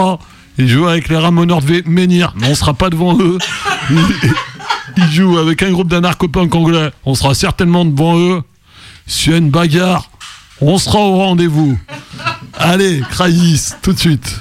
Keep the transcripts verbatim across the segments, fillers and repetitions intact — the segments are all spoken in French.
Ils jouent avec les Ramoneurs de Menhir, mais on sera pas devant eux. Ils, ils jouent avec un groupe d'anarcho-punk anglais, on sera certainement devant eux. S'il y a une bagarre, on sera au rendez-vous. Allez, Craïs, tout de suite.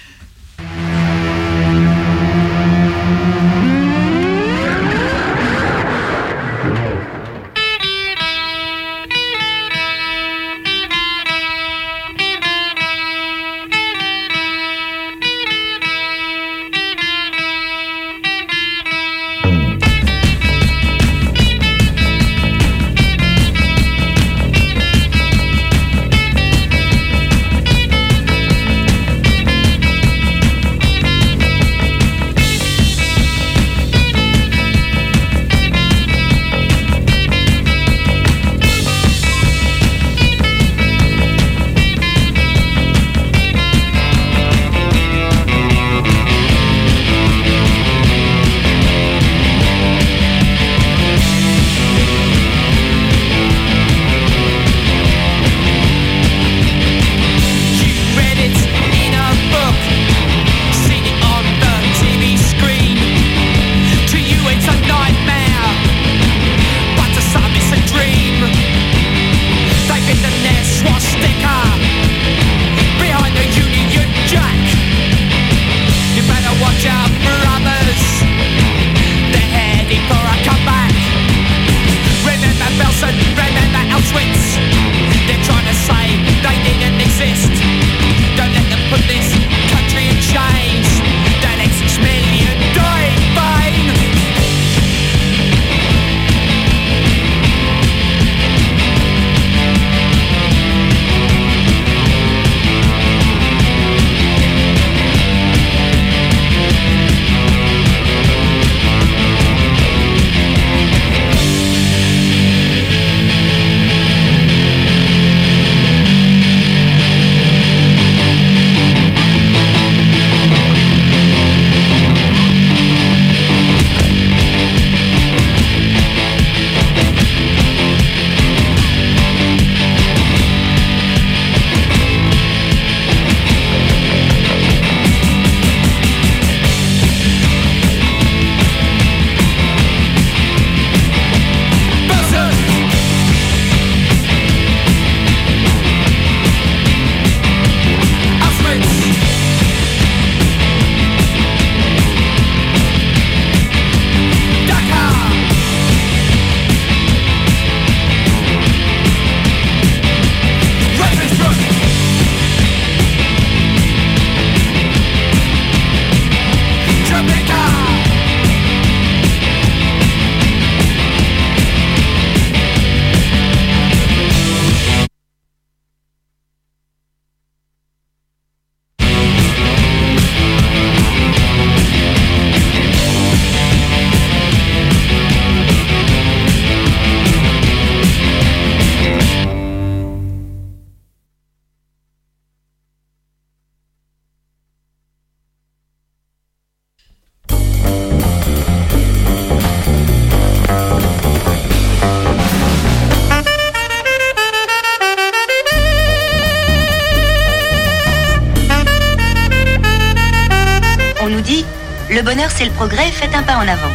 Le bonheur, c'est le progrès, faites un pas en avant.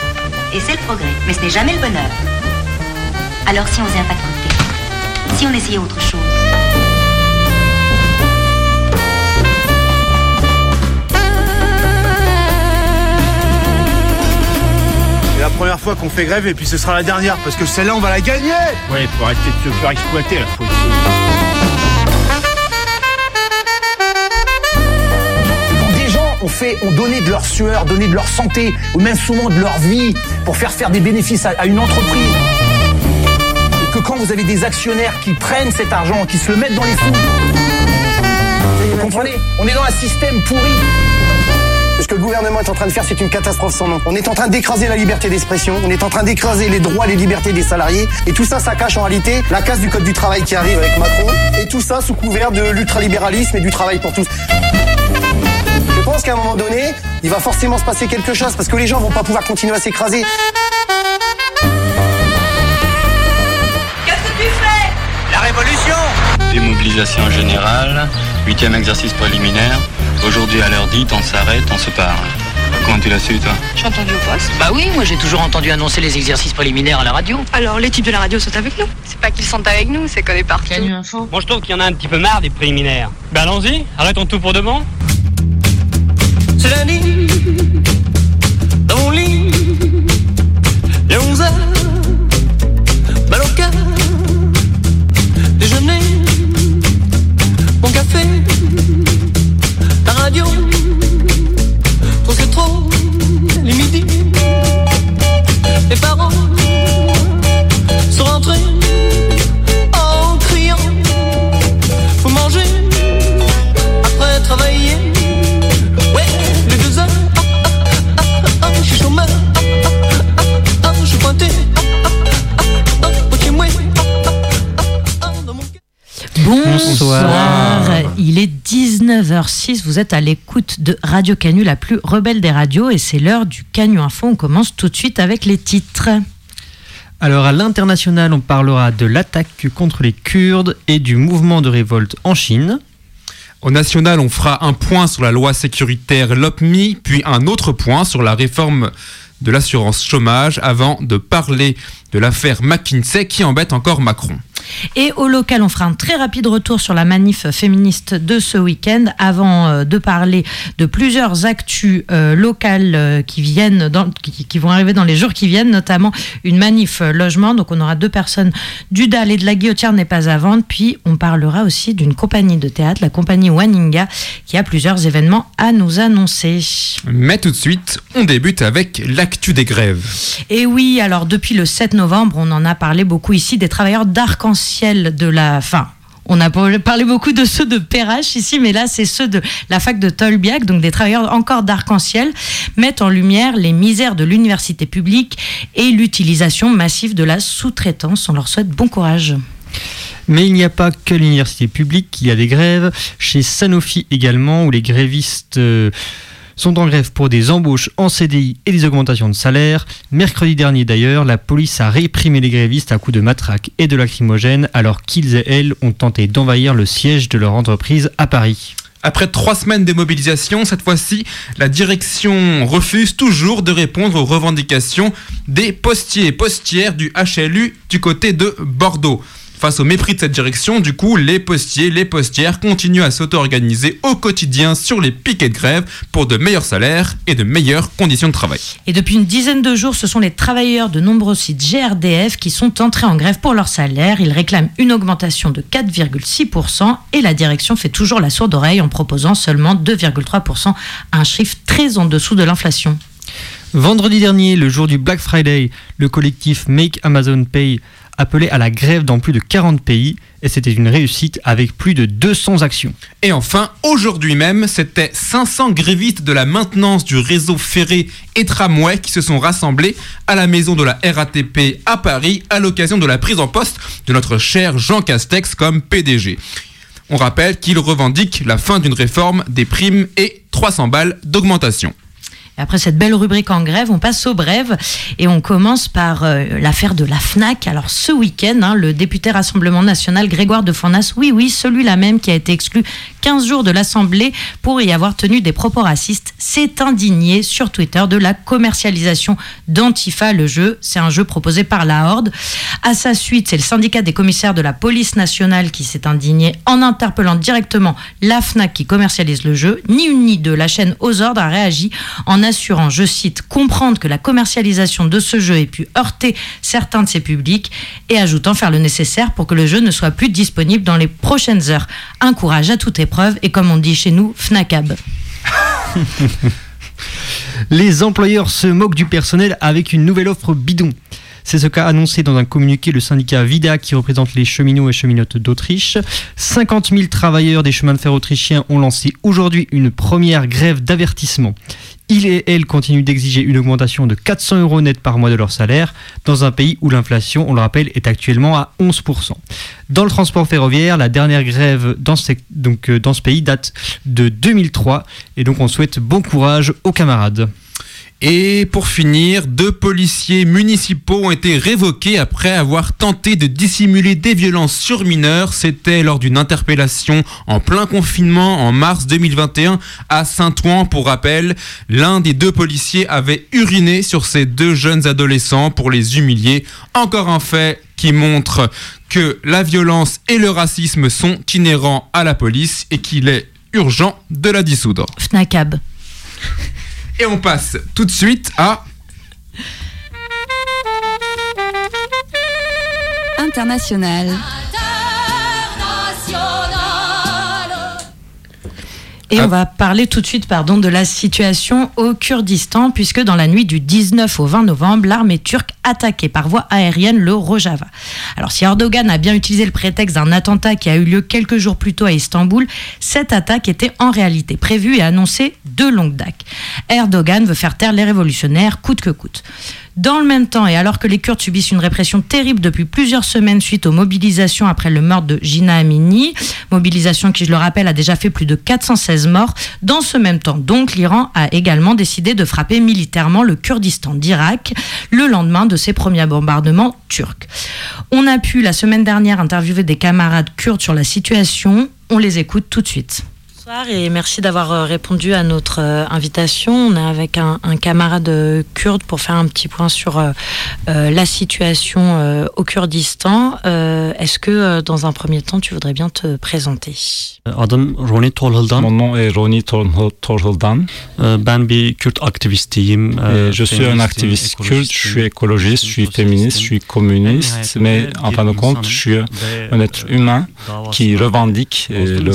Et c'est le progrès, mais ce n'est jamais le bonheur. Alors si on faisait un pas de côté, si on essayait autre chose. C'est la première fois qu'on fait grève et puis ce sera la dernière, parce que celle-là, on va la gagner. Ouais, faut arrêter de se faire exploiter, là. Faut... On fait, on donnait de leur sueur, donnait de leur santé, ou même souvent de leur vie, pour faire faire des bénéfices à, à une entreprise. Et que quand vous avez des actionnaires qui prennent cet argent, qui se le mettent dans les sous, vous comprenez ? On est dans un système pourri. Ce que le gouvernement est en train de faire, c'est une catastrophe sans nom. On est en train d'écraser la liberté d'expression, on est en train d'écraser les droits, les libertés des salariés, et tout ça, ça cache en réalité la casse du code du travail qui arrive avec Macron, et tout ça sous couvert de l'ultralibéralisme et du travail pour tous. Je pense qu'à un moment donné, il va forcément se passer quelque chose parce que les gens vont pas pouvoir continuer à s'écraser. Qu'est-ce que tu fais ? La révolution ! Démobilisation générale, huitième exercice préliminaire, Aujourd'hui, à l'heure dite, on s'arrête, on se parle. Comment tu l'as su, toi? J'ai entendu au poste. Bah oui, moi j'ai toujours entendu annoncer les exercices préliminaires à la radio. Alors les types de la radio sont avec nous. C'est pas qu'ils sont avec nous, c'est qu'on est partout. Canu Info. Bon, je trouve qu'il y en a un petit peu marre des préliminaires. Bah allons-y, arrêtons tout pour de bon. C'est lundi, dans mon lit, il y a onze heures, mal au cœur, déjeuner, mon café, la radio, trop c'est trop, les midis, les parents sont rentrés en criant, faut manger après travailler. Bonsoir. Il est dix-neuf heures six, vous êtes à l'écoute de Radio Canu, la plus rebelle des radios, et c'est l'heure du Canu Info. On commence tout de suite avec les titres. Alors à l'international, on parlera de l'attaque contre les Kurdes et du mouvement de révolte en Chine. Au national, on fera un point sur la loi sécuritaire LOPMI, puis un autre point sur la réforme de l'assurance chômage, avant de parler de l'affaire McKinsey qui embête encore Macron. Et au local, on fera un très rapide retour sur la manif féministe de ce week-end avant euh, de parler de plusieurs actus euh, locales euh, qui, viennent dans, qui, qui vont arriver dans les jours qui viennent, notamment une manif euh, logement. Donc on aura deux personnes du D A L et de la Guillotière n'est pas à vendre. Puis on parlera aussi d'une compagnie de théâtre, la compagnie Waninga, qui a plusieurs événements à nous annoncer. Mais tout de suite, on débute avec l'actu des grèves. Et oui, alors depuis le sept novembre, on en a parlé beaucoup ici, des travailleurs d'Arc-en-Ciel de la fin. On a parlé beaucoup de ceux de Perrache ici, mais là, c'est ceux de la fac de Tolbiac, donc des travailleurs encore d'Arc-en-Ciel, mettent en lumière les misères de l'université publique et l'utilisation massive de la sous-traitance. On leur souhaite bon courage. Mais il n'y a pas que l'université publique qui a des grèves. Chez Sanofi également, où les grévistes euh, sont en grève pour des embauches en C D I et des augmentations de salaire. Mercredi dernier d'ailleurs, la police a réprimé les grévistes à coups de matraque et de lacrymogène alors qu'ils et elles ont tenté d'envahir le siège de leur entreprise à Paris. Après trois semaines de mobilisation, cette fois-ci, la direction refuse toujours de répondre aux revendications des postiers et postières du H L U du côté de Bordeaux. Face au mépris de cette direction, du coup, les postiers, les postières continuent à s'auto-organiser au quotidien sur les piquets de grève pour de meilleurs salaires et de meilleures conditions de travail. Et depuis une dizaine de jours, ce sont les travailleurs de nombreux sites G R D F qui sont entrés en grève pour leur salaire. Ils réclament une augmentation de quatre virgule six pour cent et la direction fait toujours la sourde oreille en proposant seulement deux virgule trois pour cent, un chiffre très en dessous de l'inflation. Vendredi dernier, le jour du Black Friday, le collectif Make Amazon Pay appelait à la grève dans plus de quarante pays et c'était une réussite avec plus de deux cents actions. Et enfin, aujourd'hui même, c'était cinq cents grévistes de la maintenance du réseau ferré et tramway qui se sont rassemblés à la maison de la R A T P à Paris à l'occasion de la prise en poste de notre cher Jean Castex comme P D G. On rappelle qu'il revendique la fin d'une réforme des primes et trois cents balles d'augmentation. Après cette belle rubrique en grève, on passe aux brèves et on commence par euh, l'affaire de la FNAC. Alors ce week-end, hein, le député Rassemblement National Grégoire de Fournas, oui oui, celui-là même qui a été exclu quinze jours de l'Assemblée pour y avoir tenu des propos racistes, s'est indigné sur Twitter de la commercialisation d'Antifa, le jeu. C'est un jeu proposé par la Horde. À sa suite, c'est le syndicat des commissaires de la police nationale qui s'est indigné en interpellant directement la FNAC qui commercialise le jeu. Ni une ni deux, la chaîne Aux Ordres a réagi en assurant, je cite, comprendre que la commercialisation de ce jeu ait pu heurter certains de ses publics et ajoutant faire le nécessaire pour que le jeu ne soit plus disponible dans les prochaines heures. Un courage à toute épreuve et comme on dit chez nous, FNACAB. Les employeurs se moquent du personnel avec une nouvelle offre bidon. C'est ce qu'a annoncé dans un communiqué le syndicat Vida qui représente les cheminots et cheminotes d'Autriche. cinquante mille travailleurs des chemins de fer autrichiens ont lancé aujourd'hui une première grève d'avertissement. Ils et elles continuent d'exiger une augmentation de quatre cents euros net par mois de leur salaire dans un pays où l'inflation, on le rappelle, est actuellement à onze pour cent. Dans le transport ferroviaire, la dernière grève dans ce, donc, dans ce pays date de deux mille trois et donc on souhaite bon courage aux camarades. Et pour finir, deux policiers municipaux ont été révoqués après avoir tenté de dissimuler des violences sur mineurs. C'était lors d'une interpellation en plein confinement en mars deux mille vingt et un à Saint-Ouen. Pour rappel, l'un des deux policiers avait uriné sur ces deux jeunes adolescents pour les humilier. Encore un fait qui montre que la violence et le racisme sont inhérents à la police et qu'il est urgent de la dissoudre. Fnacab. Et on passe tout de suite à... International. Et on va parler tout de suite pardon, de la situation au Kurdistan, puisque dans la nuit du dix-neuf au vingt novembre, l'armée turque attaquait par voie aérienne le Rojava. Alors si Erdogan a bien utilisé le prétexte d'un attentat qui a eu lieu quelques jours plus tôt à Istanbul, cette attaque était en réalité prévue et annoncée de longue date. Erdogan veut faire taire les révolutionnaires coûte que coûte. Dans le même temps, et alors que les Kurdes subissent une répression terrible depuis plusieurs semaines suite aux mobilisations après le meurtre de Jina Amini, mobilisation qui, je le rappelle, a déjà fait plus de quatre cent seize morts, dans ce même temps, donc, l'Iran a également décidé de frapper militairement le Kurdistan d'Irak le lendemain de ses premiers bombardements turcs. On a pu, la semaine dernière, interviewer des camarades kurdes sur la situation. On les écoute tout de suite. Bonsoir et merci d'avoir répondu à notre euh, invitation. On est avec un, un camarade euh, kurde pour faire un petit point sur euh, euh, la situation euh, au Kurdistan. Euh, est-ce que euh, dans un premier temps tu voudrais bien te présenter? Adım Roni Torhuldan. Mon nom est Roni Torhuldan. Ben bir Kürt aktivistiyim. Je suis un activiste kurde, je suis écologiste, je suis féministe, je suis communiste, mais en fin de compte, je suis un être humain qui revendique le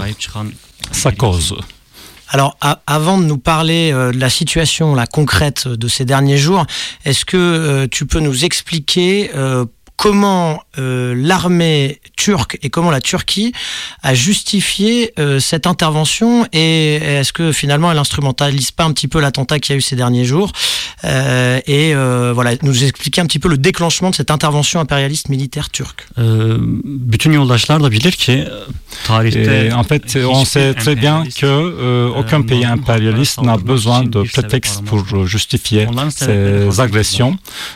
sa cause. Alors, a- avant de nous parler euh, de la situation la concrète de ces derniers jours, est-ce que euh, tu peux nous expliquer euh, comment euh, l'armée turque et comment la Turquie a justifié euh, cette intervention, et est-ce que finalement elle instrumentalise pas un petit peu l'attentat qu'il y a eu ces derniers jours, euh, et euh, voilà, nous expliquer un petit peu le déclenchement de cette intervention impérialiste militaire turque. Euh, bütün yoldaşlar da bilir ki tarihte, en fait, on sait très bien que euh, aucun pays impérialiste n'a besoin de prétexte pour justifier ses agressions.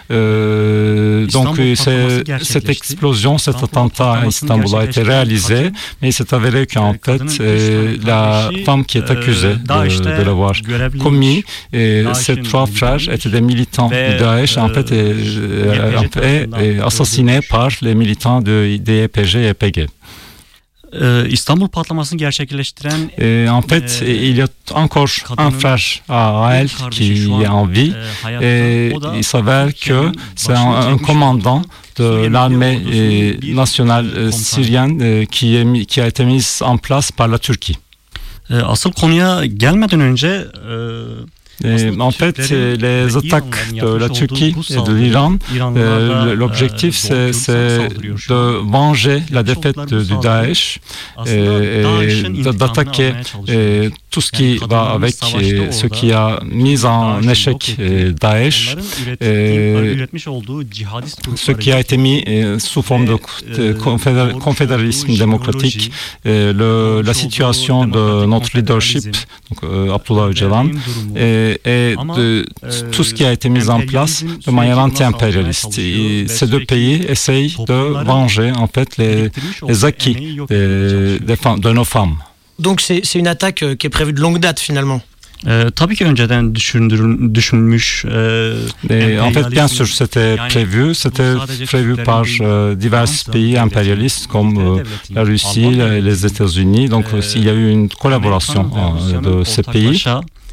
Euh, donc, c'est cette explosion, cet attentat à Istanbul a été réalisé, mais il s'est avéré qu'en fait, euh, la femme qui est accusée de, de l'avoir commis, et ses trois frères étaient des militants du Daesh, en fait, et, et, et assassinés par les militants de D Y P J et P G. İstanbul patlamasını gerçekleştiren et en fait e, il y a encore un frère à elle qui est en vie et il s'avère que c'est un, un commandant de l'armée nationale syrienne qui, est, qui a été mise en place par la Turquie. Asıl konuya gelmeden önce Et en fait, les attaques de la Turquie et de l'Iran, euh, l'objectif c'est, c'est de venger la défaite de, du Daesh et, et d'attaquer et tout ce qui va avec et ce qui a mis en échec et Daesh, et ce qui a été mis et, sous forme de, de confédér- confédéralisme démocratique, et le, la situation de notre leadership, donc euh, Abdullah Öcalan, et et de tout ce qui a été mis en place de manière anti-impérialiste. Et ces deux pays essayent de venger en fait les, les acquis des, des femmes, de nos femmes. Donc c'est, c'est une attaque qui est prévue de longue date finalement. Ee, tabii ki önceden düşündürün, düşünmüş. Et en fait, bien sûr, c'était prévu. C'était prévu par euh, divers pays impérialistes comme euh, la Russie, les États-Unis. Donc, il y a eu une collaboration euh, de ces pays.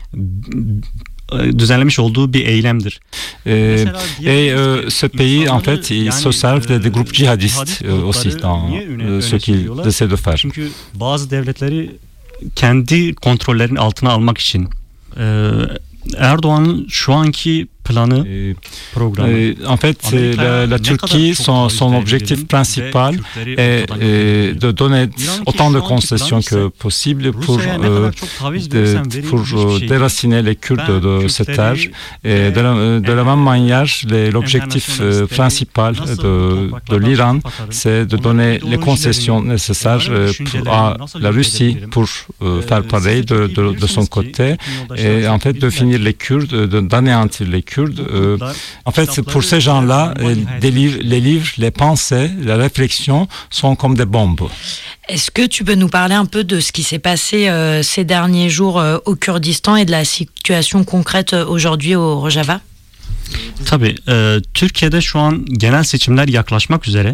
Düzenlemiş olduğu bir eylemdir. Et, et euh, ce pays, en fait, ils se servent des, des groupes djihadistes euh, aussi dans euh, ce qu'ils essaient de faire. Çünkü bazı devletleri kendi kontrollerinin altına almak için. Erdoğan'ın şu anki planı, programı. Et, en fait, c'est la, la Turquie, son, son objectif principal est euh, de donner autant de concessions que possible pour, euh, de, pour euh, déraciner les Kurdes de cette terre. Et de la, de la même manière, les, l'objectif euh, principal de, de l'Iran, c'est de donner les concessions nécessaires euh, pour, à la Russie pour euh, faire pareil de, de, de son côté. Et en fait, de finir les Kurdes, de, d'anéantir les Kurdes. Euh, en fait, c'est pour ces gens-là, des livres, les livres, les pensées, la réflexion sont comme des bombes. Est-ce que tu peux nous parler un peu de ce qui s'est passé euh, ces derniers jours euh, au Kurdistan et de la situation concrète euh, aujourd'hui au Rojava? Tabii, e, Türkiye'de şu an genel seçimler yaklaşmak üzere.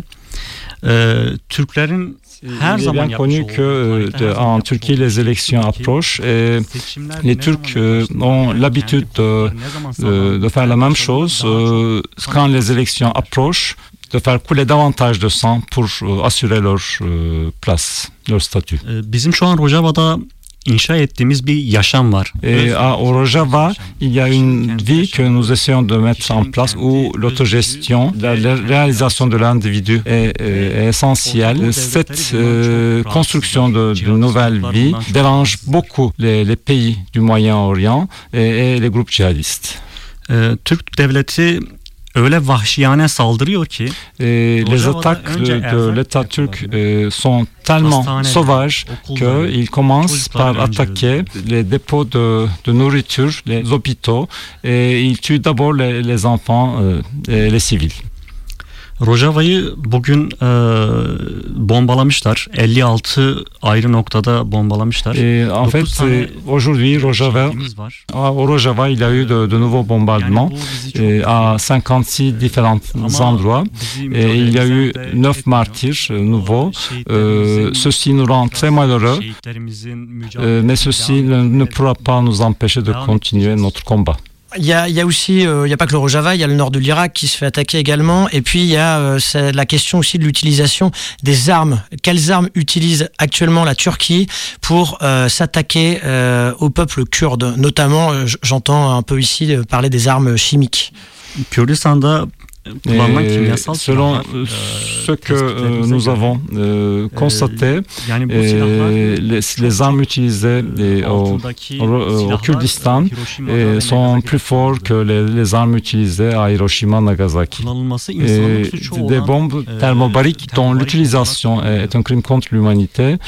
E, Türklerin Il est bien connu que de, en Turquie les élections approchent et les Turcs euh, ont l'habitude de, de, de faire la même chose euh, quand les élections approchent, de faire couler davantage de sang pour euh, assurer leur euh, place, leur statut. Bizim şu an Rojava'da inşa ettiğimiz bir yaşam var. Et à Rojava, il y a une vie que nous essayons de mettre en place où l'autogestion, la, la réalisation de l'individu est, est essentielle. Cette euh, construction de, d'une nouvelle vie dérange beaucoup les, les pays du Moyen-Orient et, et les groupes djihadistes. Ee, Türk devleti öyle vahşiyane saldırıyor ki et les attaques de, de l'État turc euh, sont tellement sauvages qu'ils commencent par attaquer les dépôts de, de nourriture, les hôpitaux, et ils tuent d'abord les, les enfants euh, et les civils. Rojava'yı bugün e, bombalamışlar. elli altı ayrı noktada bombalamışlar. Et en fait, aujourd'hui, Rojava, au Rojava, il y a eu de, de nouveaux bombardements et à cinquante-six différents endroits. Et il y a eu neuf martyrs nouveaux. Euh, ceci nous rend très malheureux, euh, mais ceci ne, ne pourra pas nous empêcher de continuer notre combat. Il y a, il y a aussi, euh, il n'y a pas que le Rojava, il y a le nord de l'Irak qui se fait attaquer également. Et puis il y a euh, c'est la question aussi de l'utilisation des armes. Quelles armes utilise actuellement la Turquie pour euh, s'attaquer euh, au peuple kurde? Notamment, euh, j'entends un peu ici euh, parler des armes chimiques. Kürdistan'da Et selon ce que euh, nous avons euh, constaté, et les, les armes utilisées et au, au, au Kurdistan et sont plus fortes que les, les armes utilisées à Hiroshima, Nagasaki. Et des bombes thermobariques dont l'utilisation est un crime contre l'humanité.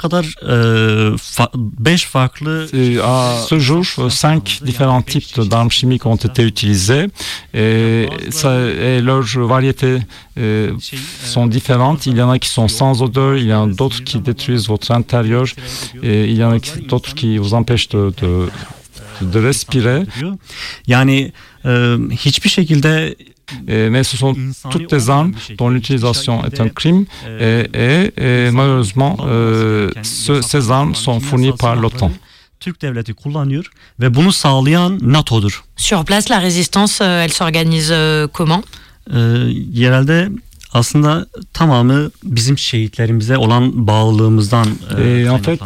Et à ce jour, cinq différents types d'armes chimiques ont été utilisés et ça et leurs variétés euh, sont différentes. Il y en a qui sont sans odeur, il y en a d'autres qui détruisent votre intérieur et il y en a d'autres qui vous empêchent de, de, de respirer. Yani e, hiçbir şekilde Et, mais ce sont toutes des armes dont l'utilisation est un crime et, et, et malheureusement euh, ce, ces armes sont fournies par l'OTAN. Türk devleti kullanıyor ve bunu sağlayan NATO'dur. Sur place, la résistance, elle s'organise comment? Ee, yerelde aslında tamamı bizim şehitlerimize olan bağlılığımızdan. Et en fait,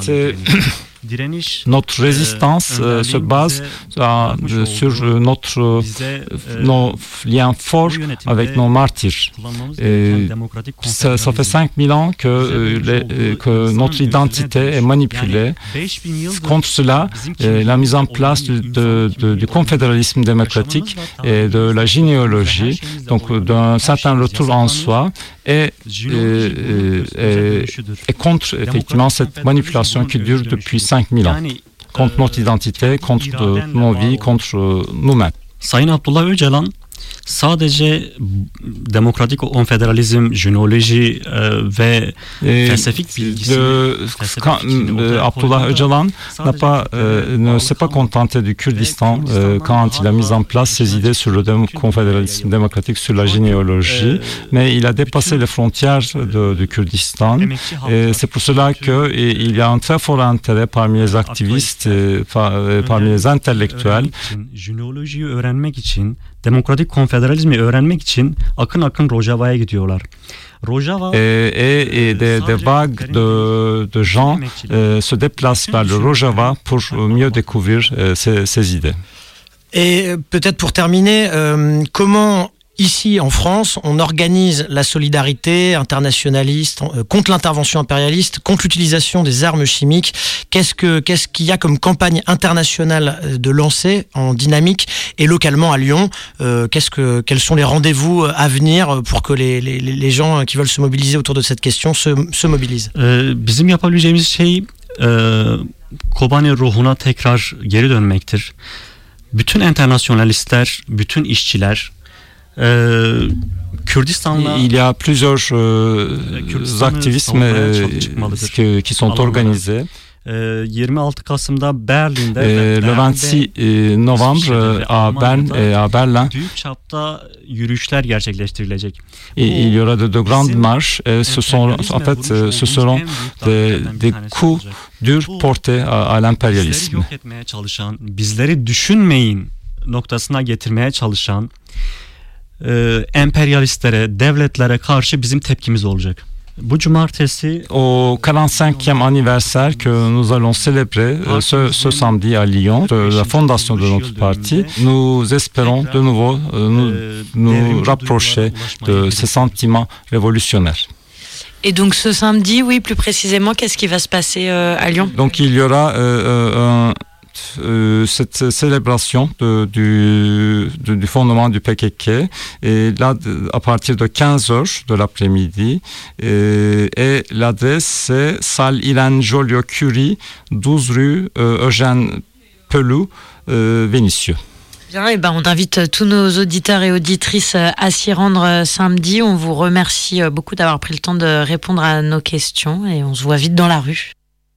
notre résistance euh, se base à, euh, sur notre, euh, nos liens forts avec nos martyrs. Et ça, ça fait cinq mille ans que, euh, les, que notre identité est manipulée. Contre cela, euh, la mise en place du, de, de, du confédéralisme démocratique et de la généalogie, donc d'un certain retour en soi, et, et, et, et contre effectivement cette manipulation qui dure depuis cinq mille ans, contre notre identité, contre nos vies, contre nous-mêmes. Sayın Abdullah Öcalan sadece demokratik konfederalizm, jenoloji ve felsefik bilgisi. Abdullah Öcalan n'a pas, euh, ne s'est pas contenté du Kurdistan euh, quand il a mis en place ses idées sur le dém- confédéralisme démocratique, sur la généalogie, mais il a dépassé les frontières de, du Kurdistan. Et c'est pour cela qu'il y a un très fort intérêt parmi les activistes, et par, parmi les intellectuels. Jenolojiyi öğrenmek için, demokratik konfederalizmi öğrenmek için akın akın Rojava'ya gidiyorlar. Rojava et, et, et des, des vagues de, de gens euh, se déplacent vers le Rojava pour mieux découvrir euh, ces, ces idées. Et peut-être pour terminer, euh, comment ici en France on organise la solidarité internationaliste euh, contre l'intervention impérialiste, contre l'utilisation des armes chimiques? Qu'est-ce que qu'est-ce qu'il y a comme campagne internationale de lancer en dynamique et localement à Lyon? euh, qu'est-ce que quels sont les rendez-vous à venir pour que les les, les gens qui veulent se mobiliser autour de cette question se se mobilisent? Ee, bizim yapabileceğimiz şey e, Kobani ruhuna tekrar geri dönmektir. Bütün internasyonalistler, bütün işçiler, e, Kürdistan'la... Il y a plusieurs euh, activismes euh, qui, qui sont organisés. yirmi altı Kasım'da Berlin'de et le vingt-six novembre à Berne et à Berlin büyük çapta yürüyüşler gerçekleştirilecek. Et il y aura de, de grandes marches et ce sont en fait ce seront des, des coups durs portés à, à l'impérialisme. Bizleri yok etmeye çalışan, bizleri düşünmeyin noktasına getirmeye çalışan e, emperyalistlere, devletlere karşı bizim tepkimiz olacak. Au quarante-cinquième anniversaire que nous allons célébrer euh, ce, ce samedi à Lyon, de la fondation de notre parti, nous espérons de nouveau euh, nous, nous rapprocher de ces sentiments révolutionnaires. Et donc ce samedi, oui, plus précisément, qu'est-ce qui va se passer euh, à Lyon? Donc il y aura euh, un Euh, cette célébration de, du, de, du fondement du P K K et là de, à partir de quinze heures de l'après-midi et, et l'adresse c'est salle Irène Joliot-Curie, douze rue euh, Eugène Pelou, euh, Vénissieux. Bien, et ben on invite tous nos auditeurs et auditrices à s'y rendre samedi. On vous remercie beaucoup d'avoir pris le temps de répondre à nos questions et on se voit vite dans la rue.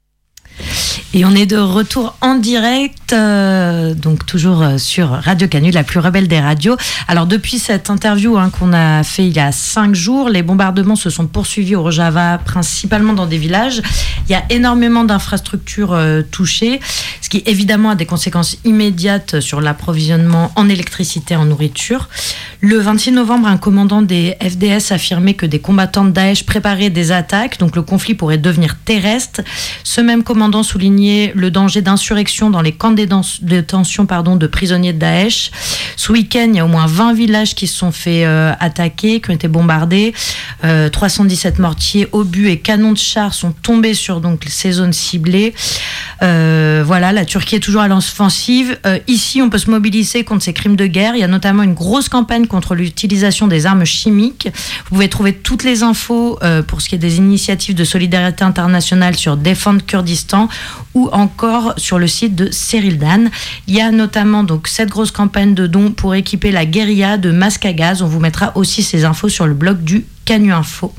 Et on est de retour en direct, euh, donc toujours sur Radio Canu, la plus rebelle des radios. Alors depuis cette interview hein, qu'on a fait il y a cinq jours, les bombardements se sont poursuivis au Rojava, principalement dans des villages. Il y a énormément d'infrastructures euh, touchées, ce qui évidemment a des conséquences immédiates sur l'approvisionnement en électricité, en nourriture. Le vingt-six novembre, un commandant des F D S affirmait que des combattants de Daesh préparaient des attaques, donc le conflit pourrait devenir terrestre. Ce même commandant soulignait le danger d'insurrection dans les camps de détention pardon, de prisonniers de Daesh. Ce week-end, il y a au moins vingt villages qui se sont fait euh, attaquer, qui ont été bombardés. Euh, trois cent dix-sept mortiers, obus et canons de chars sont tombés sur donc, ces zones ciblées. Euh, voilà, la Turquie est toujours à l'offensive. Euh, ici, on peut se mobiliser contre ces crimes de guerre. Il y a notamment une grosse campagne contre l'utilisation des armes chimiques. Vous pouvez trouver toutes les infos euh, pour ce qui est des initiatives de solidarité internationale sur Défendre Kurdistan ou encore sur le site de Serildan. Il y a notamment donc cette grosse campagne de dons pour équiper la guérilla de masques à gaz. On vous mettra aussi ces infos sur le blog du Canu Info.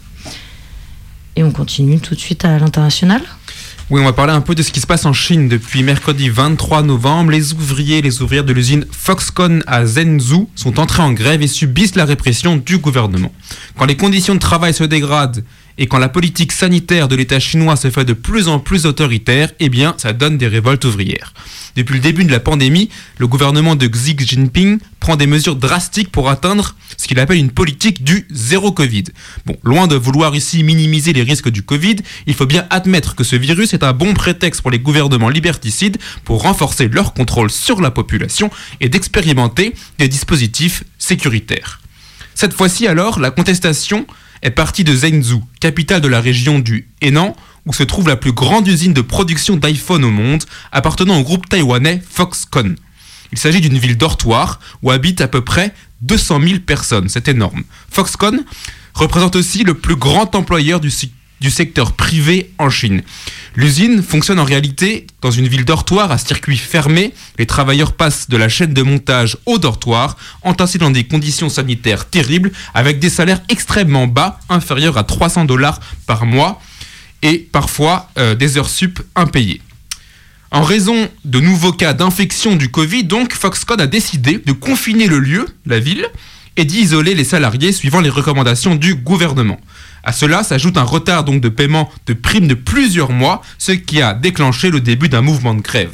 Et on continue tout de suite à l'international. Oui, on va parler un peu de ce qui se passe en Chine. Depuis mercredi vingt-trois novembre, les ouvriers et les ouvrières de l'usine Foxconn à Zhengzhou sont entrés en grève et subissent la répression du gouvernement. Quand les conditions de travail se dégradent et quand la politique sanitaire de l'État chinois se fait de plus en plus autoritaire, eh bien, ça donne des révoltes ouvrières. Depuis le début de la pandémie, le gouvernement de Xi Jinping prend des mesures drastiques pour atteindre ce qu'il appelle une politique du zéro Covid. Bon, loin de vouloir ici minimiser les risques du Covid, il faut bien admettre que ce virus est un bon prétexte pour les gouvernements liberticides pour renforcer leur contrôle sur la population et d'expérimenter des dispositifs sécuritaires. Cette fois-ci alors, la contestation est partie de Zhengzhou, capitale de la région du Henan, où se trouve la plus grande usine de production d'iPhone au monde, appartenant au groupe taïwanais Foxconn. Il s'agit d'une ville dortoir où habitent à peu près deux cent mille personnes, c'est énorme. Foxconn représente aussi le plus grand employeur du, du secteur privé en Chine. L'usine fonctionne en réalité dans une ville dortoir à circuit fermé. Les travailleurs passent de la chaîne de montage au dortoir, entassés dans des conditions sanitaires terribles, avec des salaires extrêmement bas, inférieurs à trois cents dollars par mois, et parfois euh, des heures sup impayées. En raison de nouveaux cas d'infection du Covid, donc, Foxconn a décidé de confiner le lieu, la ville, et d'isoler les salariés suivant les recommandations du gouvernement. À cela s'ajoute un retard donc de paiement de primes de plusieurs mois, ce qui a déclenché le début d'un mouvement de grève.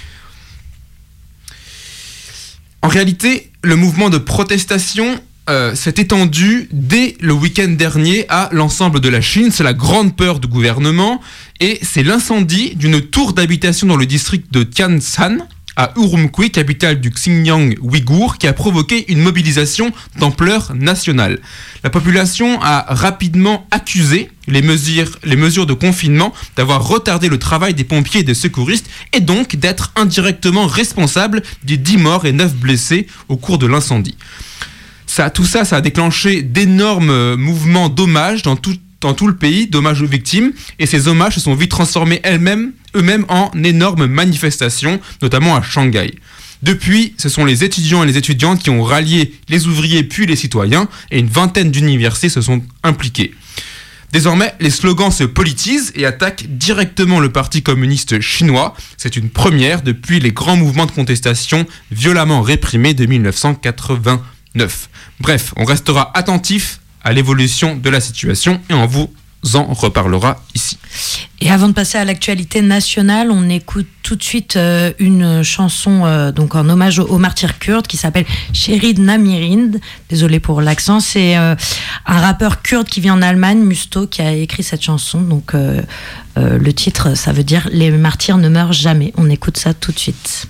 En réalité, le mouvement de protestation euh, s'est étendu dès le week-end dernier à l'ensemble de la Chine. C'est la grande peur du gouvernement et c'est l'incendie d'une tour d'habitation dans le district de Tianshan, à Urumqi, capitale du Xinjiang ouïghour, qui a provoqué une mobilisation d'ampleur nationale. La population a rapidement accusé les mesures, les mesures de confinement d'avoir retardé le travail des pompiers et des secouristes et donc d'être indirectement responsable des dix morts et neuf blessés au cours de l'incendie. Ça, tout ça, ça a déclenché d'énormes mouvements d'hommages dans tout, dans tout le pays, d'hommages aux victimes, et ces hommages se sont vite transformés elles-mêmes, eux-mêmes en énormes manifestations, notamment à Shanghai. Depuis, ce sont les étudiants et les étudiantes qui ont rallié les ouvriers puis les citoyens, et une vingtaine d'universités se sont impliquées. Désormais, les slogans se politisent et attaquent directement le Parti communiste chinois. C'est une première depuis les grands mouvements de contestation violemment réprimés de dix-neuf cent quatre-vingt-neuf. Bref, on restera attentif à l'évolution de la situation et on vous en reparlera ici. Et avant de passer à l'actualité nationale, on écoute tout de suite euh, une chanson euh, donc en hommage aux, aux martyrs kurdes qui s'appelle Sherid Namirind. Désolé pour l'accent. C'est euh, un rappeur kurde qui vit en Allemagne, Musto, qui a écrit cette chanson. Donc euh, euh, le titre, ça veut dire Les martyrs ne meurent jamais. On écoute ça tout de suite.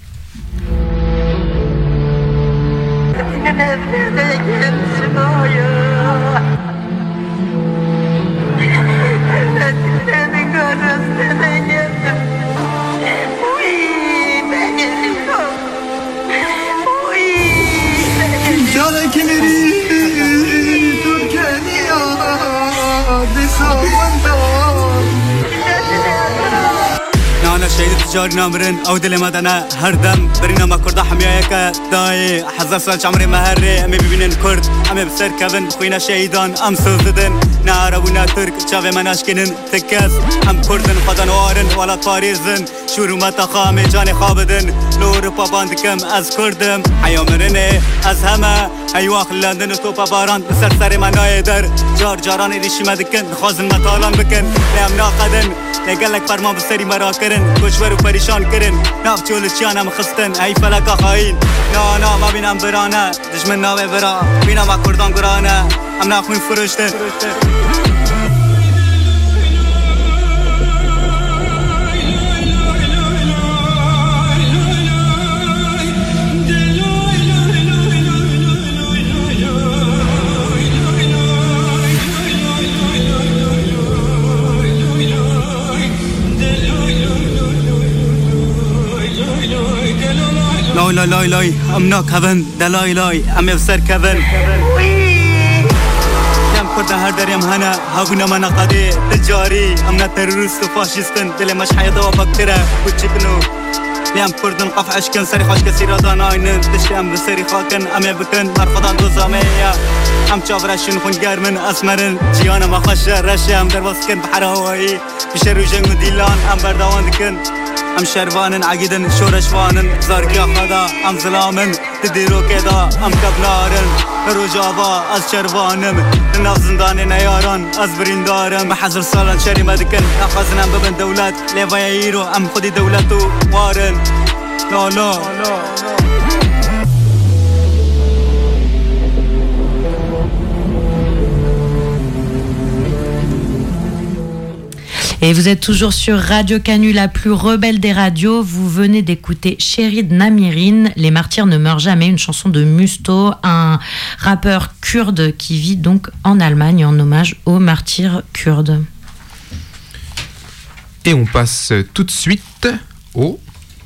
أنا شهيد تجار نامرن أو دل مدنا هردم برينا ما كرد حمياك داي حزر سالش عمري مهري أمي ببينن كرد أمي بسر كفن خوينا شهيدان أم سوزدن نعربونا ترك شاوي مناشكنن تكاس أم كردن خدن وارن ولا طاريزن شورو ما تخامي جاني خابدن لور بابان دكم از كردم حيا مرني از همه هيوا خلاندن توبا باران بسر سر مناي در جار جاران ريشي مدكن خوازن مطالان بكن لهم ناقدن لقالك فرمان بسري مرا کرن کشور و پریشان کرن ناف چول چیانم خستن ای فلکا خاین نا نا ما بینم برانه دشمن ناوه برا بینم با کردان گرانه ام ناخوین فرشتن لاي لاي لاي ام ناك هفن دلاي لاي ام يفسر كفن يم كرد هر دريم هنا هاونا منا قدي تجاري ام نا تيرورست فاشيستن دل مش حيضا وبكتره وتشكنو ليام كردن قف عشكن سري خاش كثير داناين تشام بسري خاكن ام يبكن مرفضان دوزاميه ام چاورشن خون گرمن اسمرن جيانا ما خش رشم در واسكن بحر هوائي بشر وجنگ ديلان ام بردوان دكن ام شروانن عقيدن شورشوانن زارقيا خدا ام ظلامن تديرو كدا ام كبنارن رجابا از شروانم ناف زندان نياران از بريندارم بحزر سالان شري مدكن اخذنم ببن دولت ليفايا يرو ام خدي دولتو وارن لا لا Et vous êtes toujours sur Radio Canu, la plus rebelle des radios. Vous venez d'écouter Sherid Namirin, Les martyrs ne meurent jamais, une chanson de Musto, un rappeur kurde qui vit donc en Allemagne en hommage aux martyrs kurdes. Et on passe tout de suite au...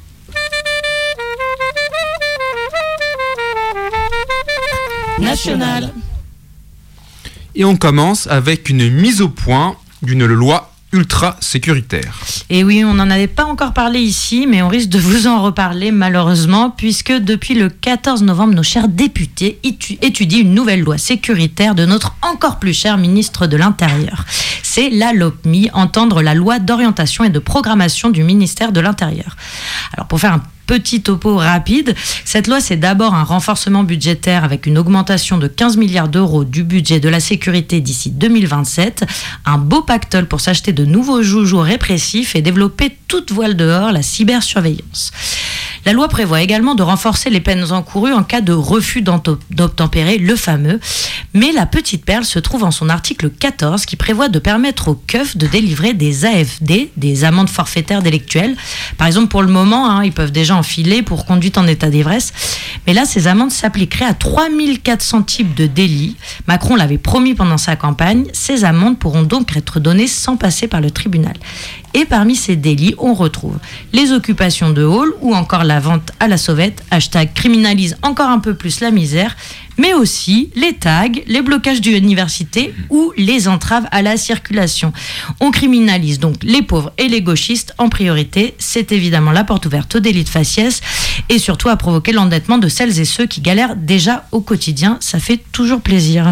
National. Et on commence avec une mise au point d'une loi ultra sécuritaire. Et oui, on n'en avait pas encore parlé ici, mais on risque de vous en reparler malheureusement, puisque depuis le quatorze novembre, nos chers députés étudient une nouvelle loi sécuritaire de notre encore plus cher ministre de l'Intérieur. C'est la LOPMI, entendre la loi d'orientation et de programmation du ministère de l'Intérieur. Alors pour faire un petit topo rapide, cette loi c'est d'abord un renforcement budgétaire avec une augmentation de quinze milliards d'euros du budget de la sécurité d'ici deux mille vingt-sept, un beau pactole pour s'acheter de nouveaux joujoux répressifs et développer toute voile dehors la cybersurveillance. La loi prévoit également de renforcer les peines encourues en cas de refus d'obtempérer, le fameux. Mais la petite perle se trouve en son article quatorze qui prévoit de permettre aux keufs de délivrer des A F D, des amendes forfaitaires délictuelles. Par exemple, pour le moment, hein, ils peuvent déjà enfiler pour conduite en état d'ivresse. Mais là, ces amendes s'appliqueraient à trois mille quatre cents types de délits. Macron l'avait promis pendant sa campagne. Ces amendes pourront donc être données sans passer par le tribunal. Et parmi ces délits, on retrouve les occupations de hall ou encore la vente à la sauvette, hashtag criminalise encore un peu plus la misère, mais aussi les tags, les blocages d'université ou les entraves à la circulation. On criminalise donc les pauvres et les gauchistes en priorité. C'est évidemment la porte ouverte au délit de faciès et surtout à provoquer l'endettement de celles et ceux qui galèrent déjà au quotidien. Ça fait toujours plaisir.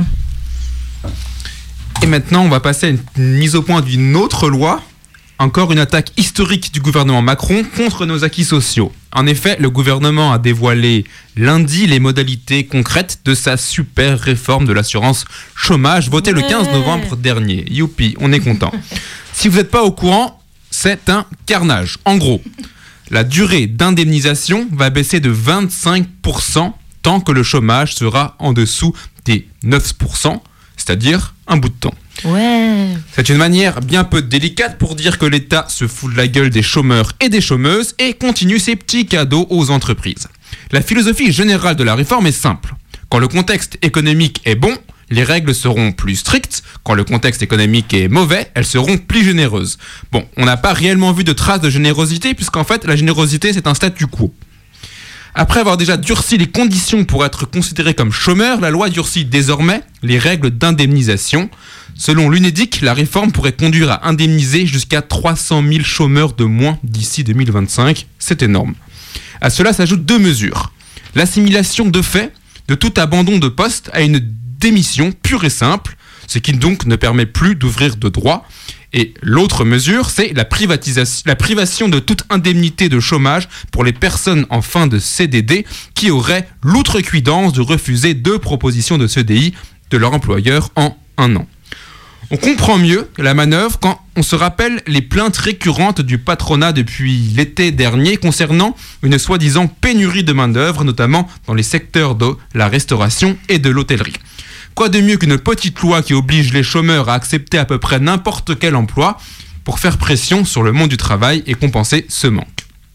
Et maintenant, on va passer à une mise au point d'une autre loi. Encore une attaque historique du gouvernement Macron contre nos acquis sociaux. En effet, le gouvernement a dévoilé lundi les modalités concrètes de sa super réforme de l'assurance chômage votée ouais. le quinze novembre dernier. Youpi, on est content. Si vous n'êtes pas au courant, c'est un carnage. En gros, la durée d'indemnisation va baisser de vingt-cinq pour cent tant que le chômage sera en dessous des neuf pour cent, c'est-à-dire un bout de temps. Ouais. C'est une manière bien peu délicate pour dire que l'État se fout de la gueule des chômeurs et des chômeuses et continue ses petits cadeaux aux entreprises. La philosophie générale de la réforme est simple. Quand le contexte économique est bon, les règles seront plus strictes. Quand le contexte économique est mauvais, elles seront plus généreuses. Bon, on n'a pas réellement vu de traces de générosité puisqu'en fait, la générosité, c'est un statu quo. Après avoir déjà durci les conditions pour être considéré comme chômeur, la loi durcit désormais les règles d'indemnisation. Selon l'Unédic, la réforme pourrait conduire à indemniser jusqu'à trois cent mille chômeurs de moins d'ici deux mille vingt-cinq. C'est énorme. À cela s'ajoutent deux mesures. L'assimilation de fait de tout abandon de poste à une démission pure et simple, ce qui donc ne permet plus d'ouvrir de droits. Et l'autre mesure, c'est la privatisation, la privation de toute indemnité de chômage pour les personnes en fin de C D D qui auraient l'outrecuidance de refuser deux propositions de C D I de leur employeur en un an. On comprend mieux la manœuvre quand on se rappelle les plaintes récurrentes du patronat depuis l'été dernier concernant une soi-disant pénurie de main-d'œuvre, notamment dans les secteurs de la restauration et de l'hôtellerie. Quoi de mieux qu'une petite loi qui oblige les chômeurs à accepter à peu près n'importe quel emploi pour faire pression sur le monde du travail et compenser ce manque.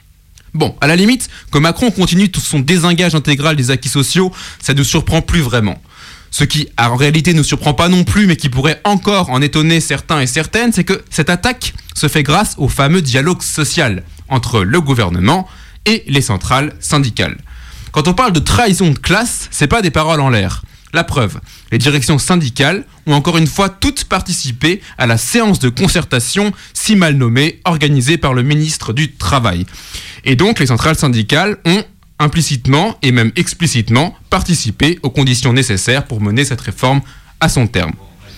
Bon, à la limite, que Macron continue tout son désengage intégral des acquis sociaux, ça ne surprend plus vraiment. Ce qui, en réalité, ne surprend pas non plus, mais qui pourrait encore en étonner certains et certaines, c'est que cette attaque se fait grâce au fameux dialogue social entre le gouvernement et les centrales syndicales. Quand on parle de trahison de classe, c'est pas des paroles en l'air. La preuve, les directions syndicales ont encore une fois toutes participé à la séance de concertation si mal nommée organisée par le ministre du Travail. Et donc les centrales syndicales ont implicitement et même explicitement participé aux conditions nécessaires pour mener cette réforme à son terme.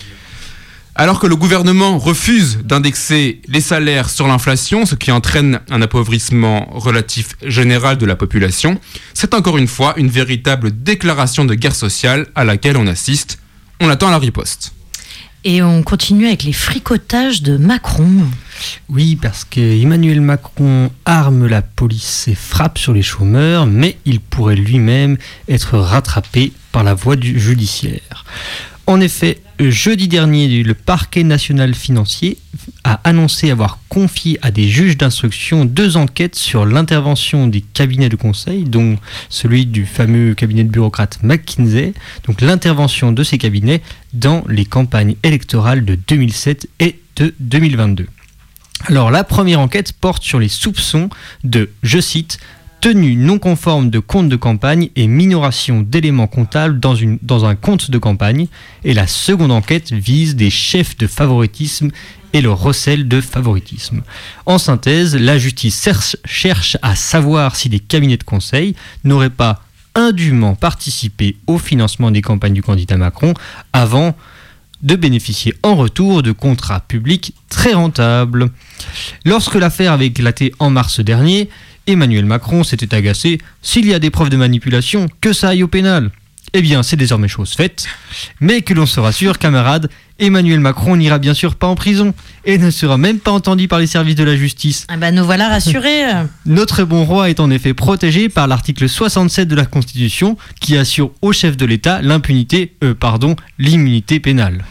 Alors que le gouvernement refuse d'indexer les salaires sur l'inflation, ce qui entraîne un appauvrissement relatif général de la population, c'est encore une fois une véritable déclaration de guerre sociale à laquelle on assiste. On attend la riposte. Et on continue avec les fricotages de Macron. Oui, parce qu'Emmanuel Macron arme la police et frappe sur les chômeurs, mais il pourrait lui-même être rattrapé par la voie du judiciaire. En effet, jeudi dernier, le parquet national financier a annoncé avoir confié à des juges d'instruction deux enquêtes sur l'intervention des cabinets de conseil, dont celui du fameux cabinet de bureaucrate McKinsey, donc l'intervention de ces cabinets dans les campagnes électorales de deux mille sept et de deux mille vingt-deux. Alors la première enquête porte sur les soupçons de, je cite, tenue non conforme de compte de campagne et minoration d'éléments comptables dans, une, dans un compte de campagne. Et la seconde enquête vise des chefs de favoritisme et le recel de favoritisme. En synthèse, la justice cherche, cherche à savoir si les cabinets de conseil n'auraient pas indûment participé au financement des campagnes du candidat Macron avant de bénéficier en retour de contrats publics très rentables. Lorsque l'affaire avait éclaté en mars dernier, Emmanuel Macron s'était agacé « S'il y a des preuves de manipulation, que ça aille au pénal !» eh bien c'est désormais chose faite. Mais que l'on se rassure, camarades, Emmanuel Macron n'ira bien sûr pas en prison et ne sera même pas entendu par les services de la justice. Ah bah nous voilà rassurés. Notre bon roi est en effet protégé par l'article soixante-sept de la Constitution qui assure au chef de l'État l'impunité, euh, pardon, l'immunité pénale.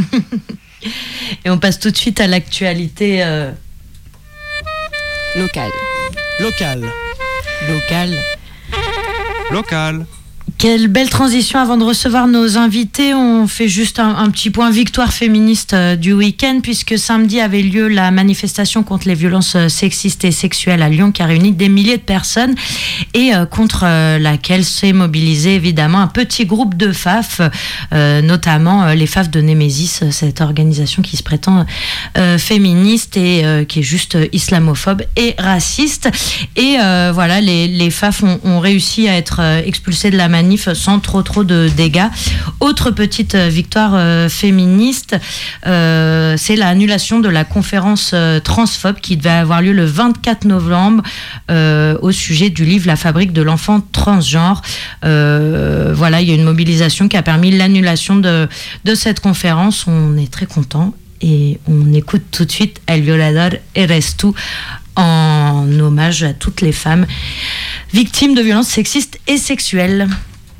Et on passe tout de suite à l'actualité euh... locale. Local. Locale. Local. Quelle belle transition avant de recevoir nos invités. On fait juste un, un petit point victoire féministe euh, du week-end, puisque samedi avait lieu la manifestation contre les violences euh, sexistes et sexuelles à Lyon, qui a réuni des milliers de personnes et euh, contre euh, laquelle s'est mobilisé évidemment un petit groupe de F A F, euh, notamment euh, les F A F de Némésis, cette organisation qui se prétend euh, féministe et euh, qui est juste euh, islamophobe et raciste. Et euh, voilà, les, les F A F ont, ont réussi à être euh, expulsés de la manif sans trop trop de dégâts. Autre petite victoire euh, féministe, euh, c'est l'annulation de la conférence euh, transphobe qui devait avoir lieu le vingt-quatre novembre euh, au sujet du livre La fabrique de l'enfant transgenre. Euh, voilà, il y a une mobilisation qui a permis l'annulation de, de cette conférence. On est très contents et on écoute tout de suite El Violador Eres Tú en hommage à toutes les femmes victimes de violences sexistes et sexuelles.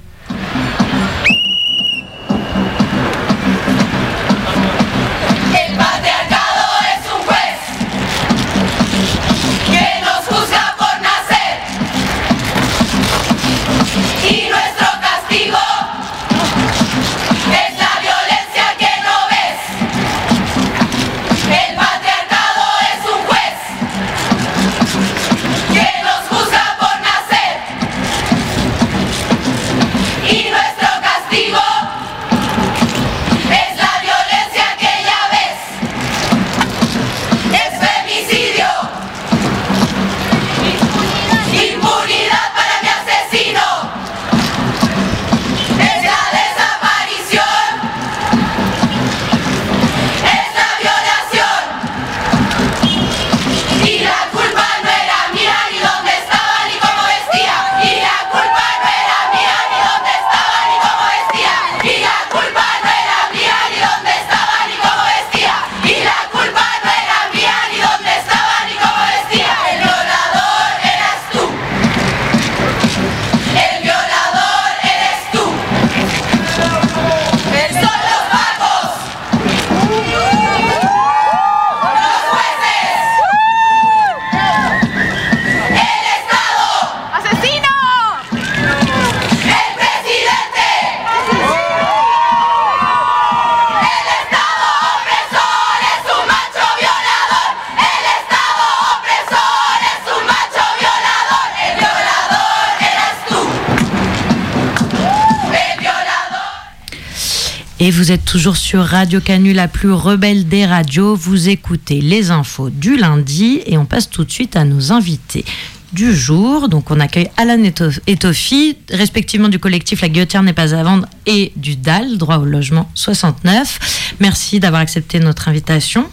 Et vous êtes toujours sur Radio Canu, la plus rebelle des radios. Vous écoutez les infos du lundi et on passe tout de suite à nos invités du jour. Donc on accueille Alan et Tofi, respectivement du collectif La Guillotière n'est pas à vendre et du D A L, Droit au logement soixante-neuf. Merci d'avoir accepté notre invitation.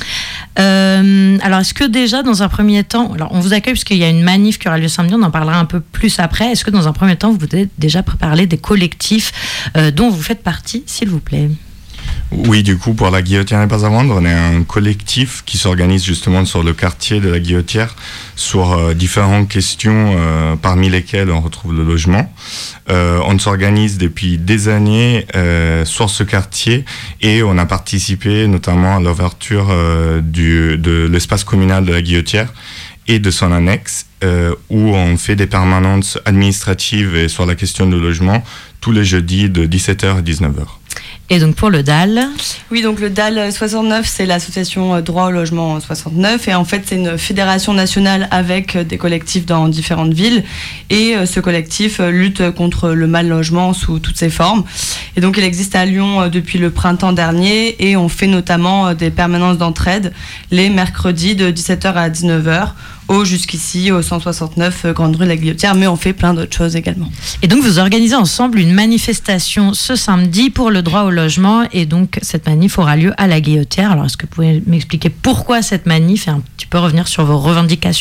Euh, alors, est-ce que déjà, dans un premier temps, alors on vous accueille parce qu'il y a une manif qui aura lieu samedi, on en parlera un peu plus après. Est-ce que dans un premier temps, vous pouvez déjà parler des collectifs euh, dont vous faites partie, s'il vous plaît ? Oui, du coup, pour La Guillotière n'est pas à vendre, on est un collectif qui s'organise justement sur le quartier de La Guillotière sur euh, différentes questions, euh, parmi lesquelles on retrouve le logement. Euh, on s'organise depuis des années euh, sur ce quartier et on a participé notamment à l'ouverture euh, du, de l'espace communal de La Guillotière et de son annexe, euh, où on fait des permanences administratives et sur la question du logement tous les jeudis de dix-sept heures à dix-neuf heures. Et donc pour le D A L ? Oui, donc le D A L soixante-neuf, c'est l'association Droit au logement soixante-neuf. Et en fait, c'est une fédération nationale avec des collectifs dans différentes villes. Et ce collectif lutte contre le mal logement sous toutes ses formes. Et donc, il existe à Lyon depuis le printemps dernier. Et on fait notamment des permanences d'entraide les mercredis de dix-sept heures à dix-neuf heures. Au jusqu'ici, au cent soixante-neuf Grande Rue de la Guillotière, mais on fait plein d'autres choses également. Et donc, vous organisez ensemble une manifestation ce samedi pour le droit au logement, et donc cette manif aura lieu à la Guillotière. Alors, est-ce que vous pouvez m'expliquer pourquoi cette manif et un petit peu revenir sur vos revendications ?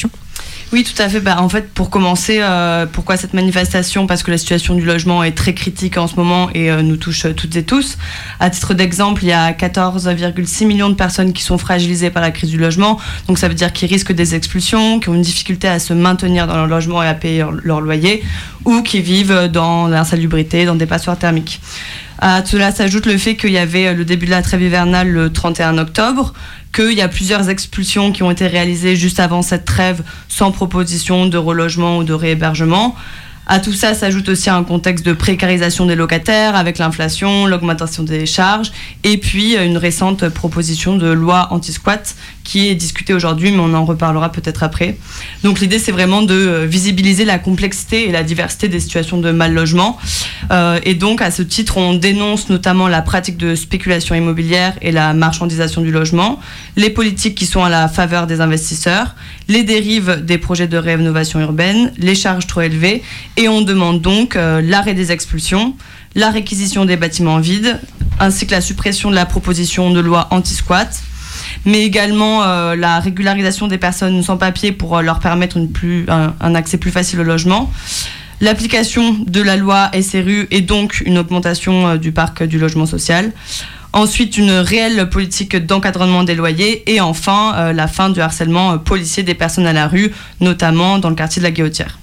Oui, tout à fait. Bah, en fait, pour commencer, euh, pourquoi cette manifestation ? Parce que la situation du logement est très critique en ce moment et euh, nous touche toutes et tous. À titre d'exemple, il y a quatorze virgule six millions de personnes qui sont fragilisées par la crise du logement. Donc ça veut dire qu'ils risquent des expulsions, qui ont une difficulté à se maintenir dans leur logement et à payer leur, leur loyer, ou qui vivent dans l'insalubrité, dans des passoires thermiques. À cela s'ajoute le fait qu'il y avait le début de la trêve hivernale le trente et un octobre, qu'il y a plusieurs expulsions qui ont été réalisées juste avant cette trêve sans proposition de relogement ou de réhébergement. À tout ça s'ajoute aussi un contexte de précarisation des locataires avec l'inflation, l'augmentation des charges et puis une récente proposition de loi anti-squat qui est discutée aujourd'hui, mais on en reparlera peut-être après. Donc l'idée, c'est vraiment de visibiliser la complexité et la diversité des situations de mal-logement. Euh, et donc, à ce titre, on dénonce notamment la pratique de spéculation immobilière et la marchandisation du logement, les politiques qui sont à la faveur des investisseurs, les dérives des projets de rénovation urbaine, les charges trop élevées, et on demande donc euh, l'arrêt des expulsions, la réquisition des bâtiments vides, ainsi que la suppression de la proposition de loi anti-squat, mais également euh, la régularisation des personnes sans papier pour euh, leur permettre une plus, un, un accès plus facile au logement, l'application de la loi S R U et donc une augmentation euh, du parc du logement social, ensuite une réelle politique d'encadrement des loyers et enfin euh, la fin du harcèlement euh, policier des personnes à la rue, notamment dans le quartier de la Guillotière.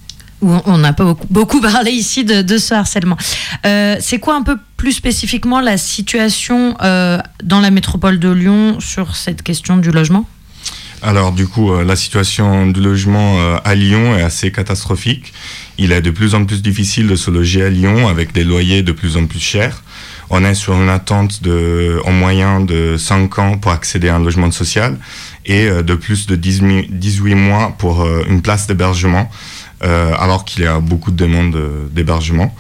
On n'a pas beaucoup, beaucoup parlé ici de, de ce harcèlement. Euh, c'est quoi un peu plus spécifiquement la situation euh, dans la métropole de Lyon sur cette question du logement ? Alors du coup, euh, la situation du logement euh, à Lyon est assez catastrophique. Il est de plus en plus difficile de se loger à Lyon avec des loyers de plus en plus chers. On est sur une attente de, en moyen de cinq ans pour accéder à un logement social et euh, de plus de dix-huit mois pour euh, une place d'hébergement. Euh, alors qu'il y a beaucoup de demandes de, d'hébergement.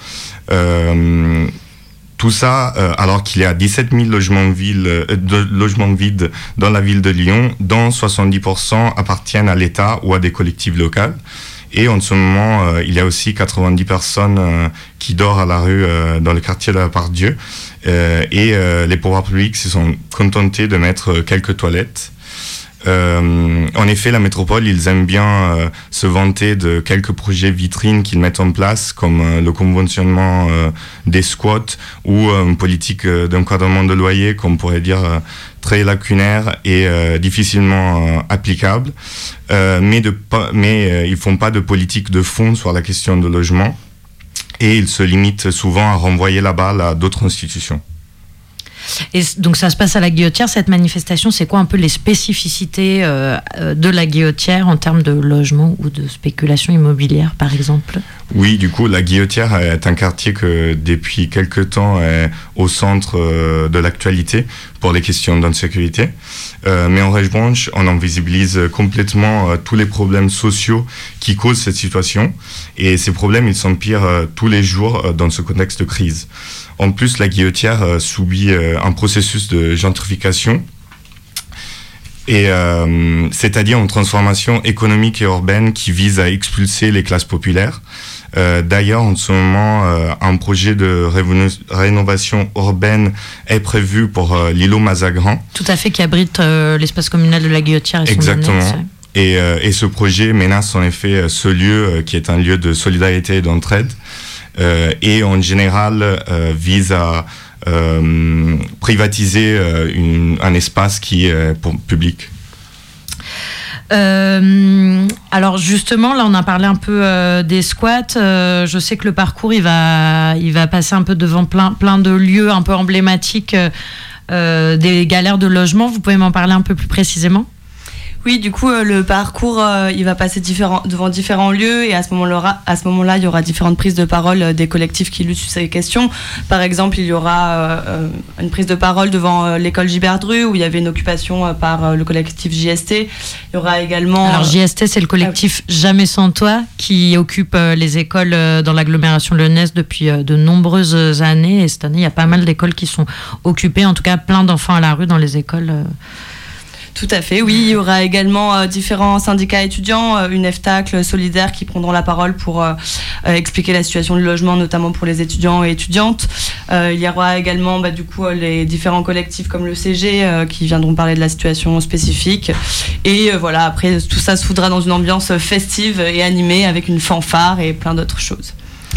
Euh, tout ça, euh, alors qu'il y a dix-sept mille logements, ville, euh, de, logements vides dans la ville de Lyon, dont soixante-dix pour cent appartiennent à l'État ou à des collectifs locaux. Et en ce moment, euh, il y a aussi quatre-vingt-dix personnes euh, qui dorment à la rue euh, dans le quartier de la Part-Dieu. Euh, et euh, les pouvoirs publics se sont contentés de mettre quelques toilettes. Euh, en effet, la métropole, ils aiment bien euh, se vanter de quelques projets vitrines qu'ils mettent en place, comme euh, le conventionnement euh, des squats ou euh, une politique euh, d'encadrement de loyer, qu'on pourrait dire euh, très lacunaire et euh, difficilement euh, applicable. Euh, mais de, mais euh, ils font pas de politique de fond sur la question de logement et ils se limitent souvent à renvoyer la balle à d'autres institutions. Et donc ça se passe à la Guillotière, cette manifestation, c'est quoi un peu les spécificités euh, de la Guillotière en termes de logement ou de spéculation immobilière par exemple ? Oui, du coup, la Guillotière est un quartier que depuis quelque temps est au centre euh, de l'actualité pour les questions d'insécurité. Euh, mais en revanche, on en visibilise complètement euh, tous les problèmes sociaux qui causent cette situation. Et ces problèmes, ils s'empirent euh, tous les jours euh, dans ce contexte de crise. En plus, la Guillotière euh, subit euh, un processus de gentrification, et euh, c'est-à-dire une transformation économique et urbaine qui vise à expulser les classes populaires. Euh, d'ailleurs, en ce moment, euh, un projet de réno- rénovation urbaine est prévu pour euh, l'îlot Mazagran. Tout à fait, qui abrite euh, l'espace communal de la Guillotière et son Exactement. annexe. Et, euh, et ce projet menace en effet ce lieu euh, qui est un lieu de solidarité et d'entraide. Euh, et en général euh, vise à euh, privatiser euh, une, un espace qui est pour, public. Euh, alors justement, là on a parlé un peu euh, des squats. Euh, je sais que le parcours il va, il va passer un peu devant plein, plein de lieux un peu emblématiques euh, des galères de logement. Vous pouvez m'en parler un peu plus précisément ? Oui, du coup, euh, le parcours, euh, il va passer différents, devant différents lieux et à ce moment-là, à ce moment-là, il y aura différentes prises de parole euh, des collectifs qui luttent sur ces questions. Par exemple, il y aura euh, une prise de parole devant euh, l'école Gilbert Dru où il y avait une occupation euh, par euh, le collectif J S T. Il y aura également... Alors J S T, c'est le collectif euh, Jamais sans toi qui occupe euh, les écoles euh, dans l'agglomération lyonnaise depuis euh, de nombreuses années. Et cette année, il y a pas mal d'écoles qui sont occupées, en tout cas plein d'enfants à la rue dans les écoles. Euh, Tout à fait, oui. Il y aura également euh, différents syndicats étudiants, euh, une F T A C, solidaire, qui prendront la parole pour euh, euh, expliquer la situation du logement, notamment pour les étudiants et étudiantes. Euh, il y aura également bah, du coup les différents collectifs comme le C G euh, qui viendront parler de la situation spécifique. Et euh, voilà, après tout ça se foudra dans une ambiance festive et animée avec une fanfare et plein d'autres choses.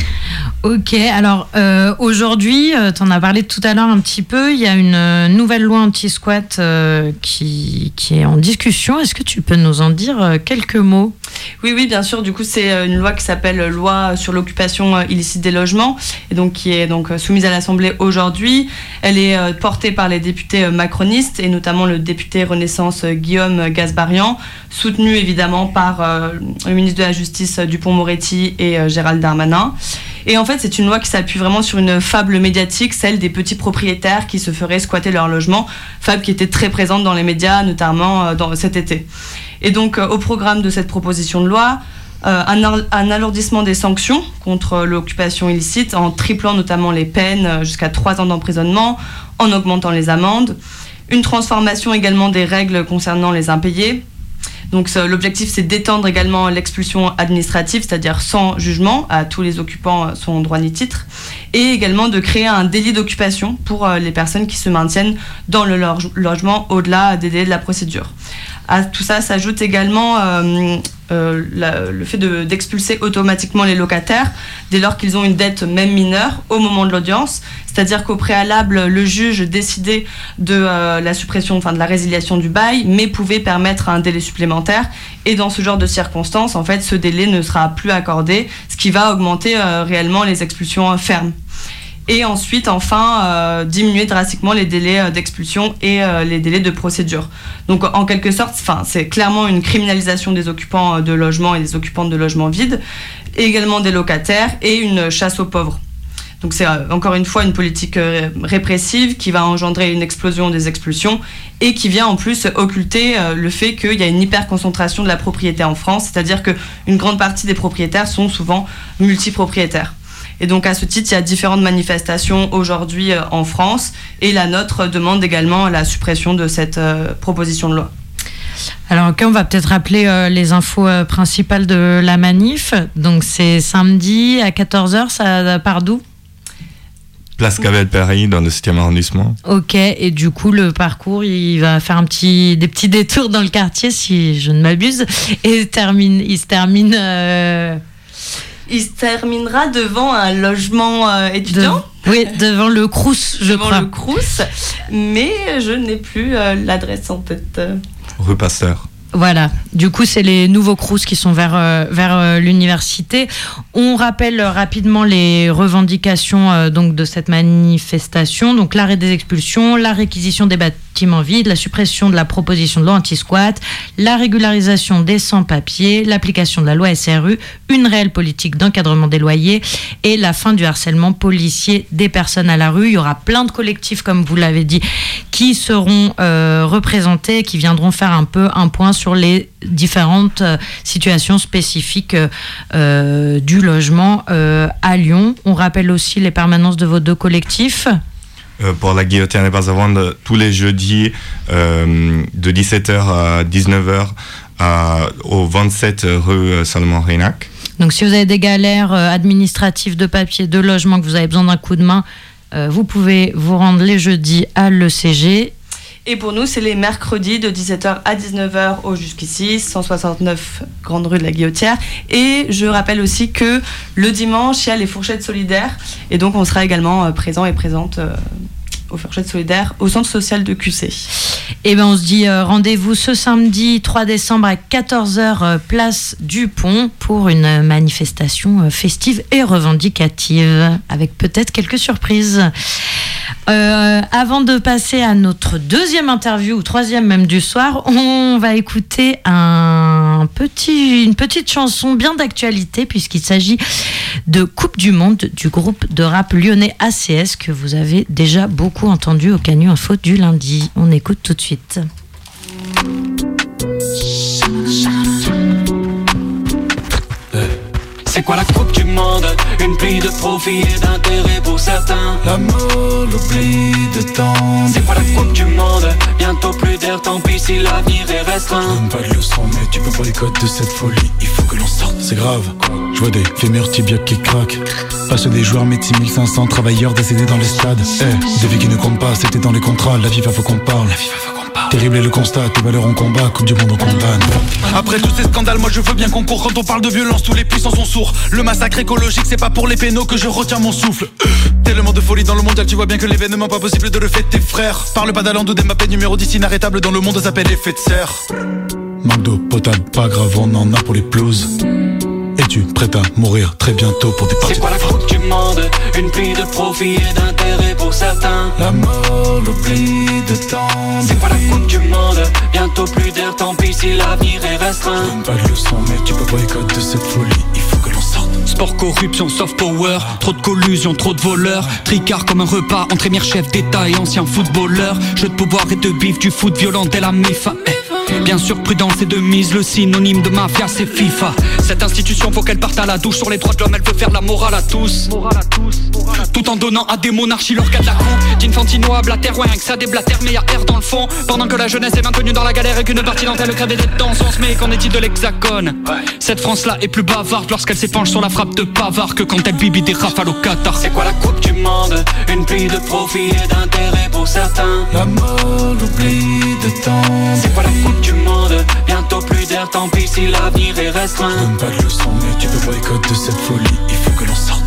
Ok, alors euh, aujourd'hui, euh, tu en as parlé tout à l'heure un petit peu, il y a une euh, nouvelle loi anti-squat euh, qui, qui est en discussion. Est-ce que tu peux nous en dire euh, quelques mots ? Oui, oui, bien sûr. Du coup, c'est une loi qui s'appelle Loi sur l'occupation illicite des logements, et donc qui est donc soumise à l'Assemblée aujourd'hui. Elle est euh, portée par les députés euh, macronistes, et notamment le député Renaissance euh, Guillaume Gasbarian, soutenu évidemment par euh, le ministre de la Justice euh, Dupond-Moretti et euh, Gérald Darmanin. Et en fait, c'est une loi qui s'appuie vraiment sur une fable médiatique, celle des petits propriétaires qui se feraient squatter leur logement, fable qui était très présente dans les médias, notamment dans, cet été. Et donc, euh, au programme de cette proposition de loi, euh, un, un alourdissement des sanctions contre l'occupation illicite, en triplant notamment les peines jusqu'à trois ans d'emprisonnement, en augmentant les amendes, une transformation également des règles concernant les impayés. Donc l'objectif, c'est d'étendre également l'expulsion administrative, c'est-à-dire sans jugement, à tous les occupants sans droit ni titre, et également de créer un délit d'occupation pour les personnes qui se maintiennent dans le logement au-delà des délais de la procédure. À tout ça s'ajoute également euh, euh, la, le fait de, d'expulser automatiquement les locataires dès lors qu'ils ont une dette même mineure au moment de l'audience, c'est-à-dire qu'au préalable, le juge décidait de euh, la suppression, enfin de la résiliation du bail, mais pouvait permettre un délai supplémentaire. Et dans ce genre de circonstances, en fait, ce délai ne sera plus accordé, ce qui va augmenter euh, réellement les expulsions euh, fermes. Et ensuite, enfin, euh, diminuer drastiquement les délais d'expulsion et euh, les délais de procédure. Donc, en quelque sorte, c'est clairement une criminalisation des occupants de logements et des occupantes de logements vides, et également des locataires, et une chasse aux pauvres. Donc, c'est euh, encore une fois une politique euh, répressive qui va engendrer une explosion des expulsions et qui vient en plus occulter euh, le fait qu'il y a une hyperconcentration de la propriété en France, c'est-à-dire qu'une grande partie des propriétaires sont souvent multipropriétaires. Et donc à ce titre, il y a différentes manifestations aujourd'hui euh, en France, et la nôtre demande également la suppression de cette euh, proposition de loi. Alors ok, on va peut-être rappeler euh, les infos euh, principales de la manif. Donc c'est samedi à quatorze heures, ça part d'où ? Place Cavelle-Paris, dans le septième arrondissement. Ok, et du coup le parcours, il va faire un petit, des petits détours dans le quartier, si je ne m'abuse, et termine, il se termine... Euh Il se terminera devant un logement euh, étudiant. De... Oui, devant le Crous, je devant crois. Devant le Crous, mais je n'ai plus euh, l'adresse en tête. Rue Pasteur. Voilà, du coup c'est les nouveaux Crous qui sont vers, euh, vers euh, l'université. On rappelle euh, rapidement les revendications euh, donc, de cette manifestation. Donc l'arrêt des expulsions, la réquisition des bâtiments vides, la suppression de la proposition de loi anti-squat, la régularisation des sans-papiers, l'application de la loi S R U, une réelle politique d'encadrement des loyers et la fin du harcèlement policier des personnes à la rue. Il y aura plein de collectifs, comme vous l'avez dit, qui seront euh, représentés, qui viendront faire un peu un point sur les différentes euh, situations spécifiques euh, du logement euh, à Lyon. On rappelle aussi les permanences de vos deux collectifs. Euh, pour la Guillotière n'est pas à vendre, tous les jeudis euh, de dix-sept heures à dix-neuf heures à, au vingt-sept rue Salomon-Reynac. Donc si vous avez des galères euh, administratives de papier, de logement, que vous avez besoin d'un coup de main, euh, vous pouvez vous rendre les jeudis à l'E C G. Et pour nous, c'est les mercredis de dix-sept heures à dix-neuf heures au Jusqu'ici, cent soixante-neuf Grande Rue de la Guillotière. Et je rappelle aussi que le dimanche, il y a les fourchettes solidaires. Et donc, on sera également euh, présent et présente euh, aux fourchettes solidaires au centre social de Q C. Et ben, on se dit euh, rendez-vous ce samedi trois décembre à quatorze heures, euh, place du Pont, pour une manifestation euh, festive et revendicative, avec peut-être quelques surprises. Euh, avant de passer à notre deuxième interview, ou troisième même du soir, on va écouter un petit, une petite chanson bien d'actualité, puisqu'il s'agit de Coupe du Monde du groupe de rap lyonnais A C S, que vous avez déjà beaucoup entendu au Canu Info du lundi. On écoute tout de suite. C'est quoi la coupe du monde? Une pluie de profit et d'intérêt pour certains. L'amour, l'oubli de temps. C'est quoi la coupe du monde? Bientôt plus d'air, tant pis si l'avenir est restreint. Je donne pas de leçons mais tu peux pas les codes de cette folie. Il faut que l'on sorte, c'est grave. Je vois des fémurs tibias qui craquent. Pas ceux des joueurs mais six mille cinq cents travailleurs décédés dans les stades. Eh, hey, des vies qui ne comptent pas, c'était dans les contrats. La FIFA faut qu'on parle. La FIFA faut qu'on parle. Terrible est le constat, tes valeurs en combat, Coupe du monde on condamne. Après tous ces scandales, moi je veux bien qu'on court. Quand on parle de violence, tous les puissants sont sourds. Le massacre écologique, c'est pas pour les pénaux que je retiens mon souffle. Tellement de folie dans le mondial, tu vois bien que l'événement pas possible de le fêter, frère. Parle pas d'Alandou, des mappés numéro dix inarrêtable dans le monde, ça s'appelle effet de serre. Manque d'eau potable, pas grave, on en a pour les pelouses. Es-tu prête à mourir très bientôt pour des parties? C'est quoi la coupe du monde? Une pluie de profit et d'intérêt pour certains. L'amour, l'oubli de temps. C'est quoi la coupe du monde? Bientôt plus d'air, tant pis si l'avenir est restreint. Je donne pas de leçons mais tu peux pas les codes de cette folie. Il faut que l'on sorte. Sport, corruption, soft power. Trop de collusion, trop de voleurs. Tricard comme un repas entre émir chef d'état et ancien footballeur. Jeu de pouvoir et de bif, du foot violent dès la MIFA. Bien sûr, prudence et de mise, le synonyme de mafia c'est FIFA. Cette institution faut qu'elle parte à la douche. Sur les droits de l'homme elle veut faire la morale à tous. Tout en donnant à des monarchies leur cas de la coupe. D'Infantino à Blatter, ouais rien que ça déblatère. Mais y'a R dans le fond. Pendant que la jeunesse est maintenue dans la galère et qu'une partie d'entre elles crève d'être dans sens. Mais qu'en est-il de l'hexagone? Cette France là est plus bavarde lorsqu'elle s'épanche sur la frappe de Pavard que quand elle bibi des rafales au Qatar. C'est quoi la coupe du monde? Une pluie de profit et d'intérêt pour certains. L'amour, l'oubli de temps. C'est quoi la coupe du monde? Bientôt plus d'air, tant pis si l'avenir est restreint. Je donne pas de leçons mais tu peux pas les codes de cette folie. Il faut que l'on sorte.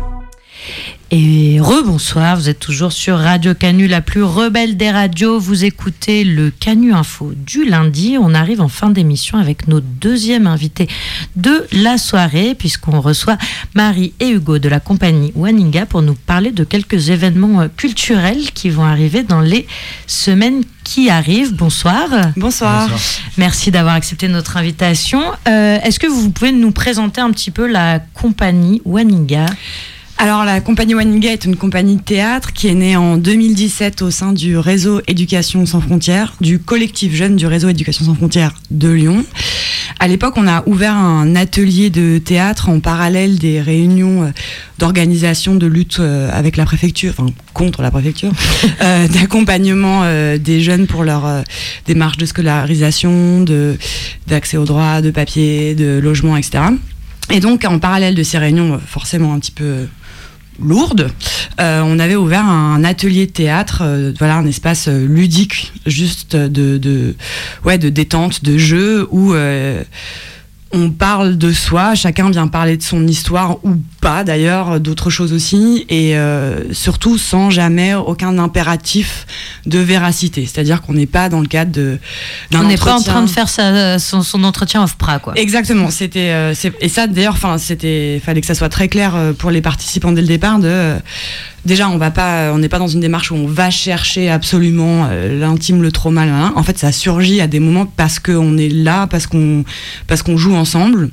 Et rebonsoir, vous êtes toujours sur Radio Canu, la plus rebelle des radios. Vous écoutez le Canu Info du lundi. On arrive en fin d'émission avec nos deuxième invités de la soirée, puisqu'on reçoit Marie et Hugo de la compagnie Waninga pour nous parler de quelques événements culturels qui vont arriver dans les semaines qui arrivent. Bonsoir. Bonsoir. Bonsoir. Merci d'avoir accepté notre invitation. Euh, est-ce que vous pouvez nous présenter un petit peu la compagnie Waninga ? Alors la compagnie Waninga est une compagnie de théâtre qui est née en deux mille dix-sept au sein du réseau Éducation sans frontières, du collectif jeune du réseau Éducation sans frontières de Lyon. À l'époque, on a ouvert un atelier de théâtre en parallèle des réunions d'organisation de lutte avec la préfecture, enfin contre la préfecture, euh, d'accompagnement euh, des jeunes pour leur euh, démarche de scolarisation, de, d'accès aux droits, de papier, de logement, et cetera. Et donc, en parallèle de ces réunions forcément un petit peu lourde, euh, on avait ouvert un atelier de théâtre, euh, voilà, un espace euh, ludique, juste de, de, ouais, de détente, de jeu, où euh, on parle de soi, chacun vient parler de son histoire, ou pas d'ailleurs, d'autres choses aussi, et euh, surtout sans jamais aucun impératif de véracité. C'est-à-dire qu'on n'est pas dans le cadre de, d'un on n'est entretien. pas en train de faire sa, son, son entretien off-pra, quoi. Exactement. C'était, euh, c'est, et ça, d'ailleurs, enfin, c'était, fallait que ça soit très clair pour les participants dès le départ. De, euh, déjà, on va pas, on n'est pas dans une démarche où on va chercher absolument euh, l'intime, le trauma. Là, là. En fait, ça surgit à des moments parce qu'on est là, parce qu'on, parce qu'on joue ensemble.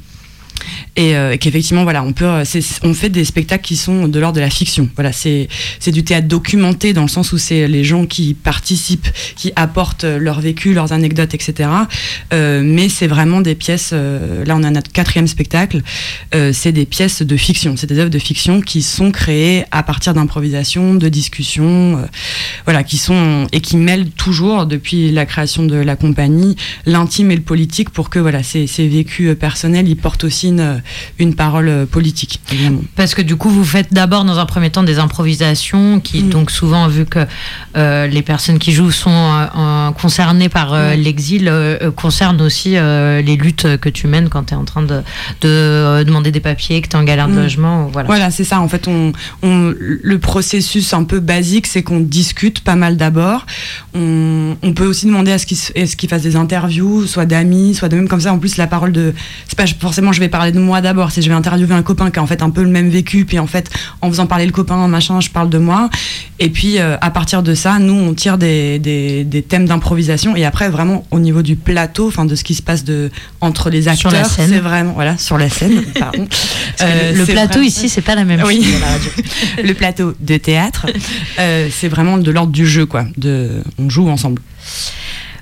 Et euh, qu'effectivement, voilà, on peut, c'est, on fait des spectacles qui sont de l'ordre de la fiction. Voilà, c'est, c'est du théâtre documenté dans le sens où c'est les gens qui participent, qui apportent leur vécu, leurs anecdotes, et cetera. Euh, mais c'est vraiment des pièces. Euh, là, on a notre quatrième spectacle. Euh, c'est des pièces de fiction. C'est des œuvres de fiction qui sont créées à partir d'improvisation, de discussions, euh, voilà, qui sont et qui mêlent toujours depuis la création de la compagnie l'intime et le politique pour que voilà, ces, ces vécus personnels, ils portent aussi Une, une parole politique, évidemment. Parce que du coup, vous faites d'abord dans un premier temps des improvisations qui, mmh. donc souvent, vu que euh, les personnes qui jouent sont euh, concernées par euh, mmh. l'exil, euh, concernent aussi euh, les luttes que tu mènes quand tu es en train de, de euh, demander des papiers, que tu es en galère de mmh. logement. Voilà. voilà, c'est ça. En fait, on, on, le processus un peu basique, c'est qu'on discute pas mal d'abord. On, on peut aussi demander à ce qu'ils, à ce qu'ils fassent des interviews, soit d'amis, soit de même comme ça. En plus, la parole de... C'est pas forcément je vais parler de moi d'abord, si je vais interviewer un copain qui a en fait un peu le même vécu, puis en fait en faisant parler le copain machin, je parle de moi, et puis euh, à partir de ça, nous on tire des, des, des thèmes d'improvisation, et après vraiment au niveau du plateau, enfin de ce qui se passe de, entre les acteurs, c'est vraiment voilà sur la scène, pardon. euh, le, le plateau vraiment... ici c'est pas la même oui. chose à la radio. Le plateau de théâtre, euh, c'est vraiment de l'ordre du jeu quoi, de, on joue ensemble.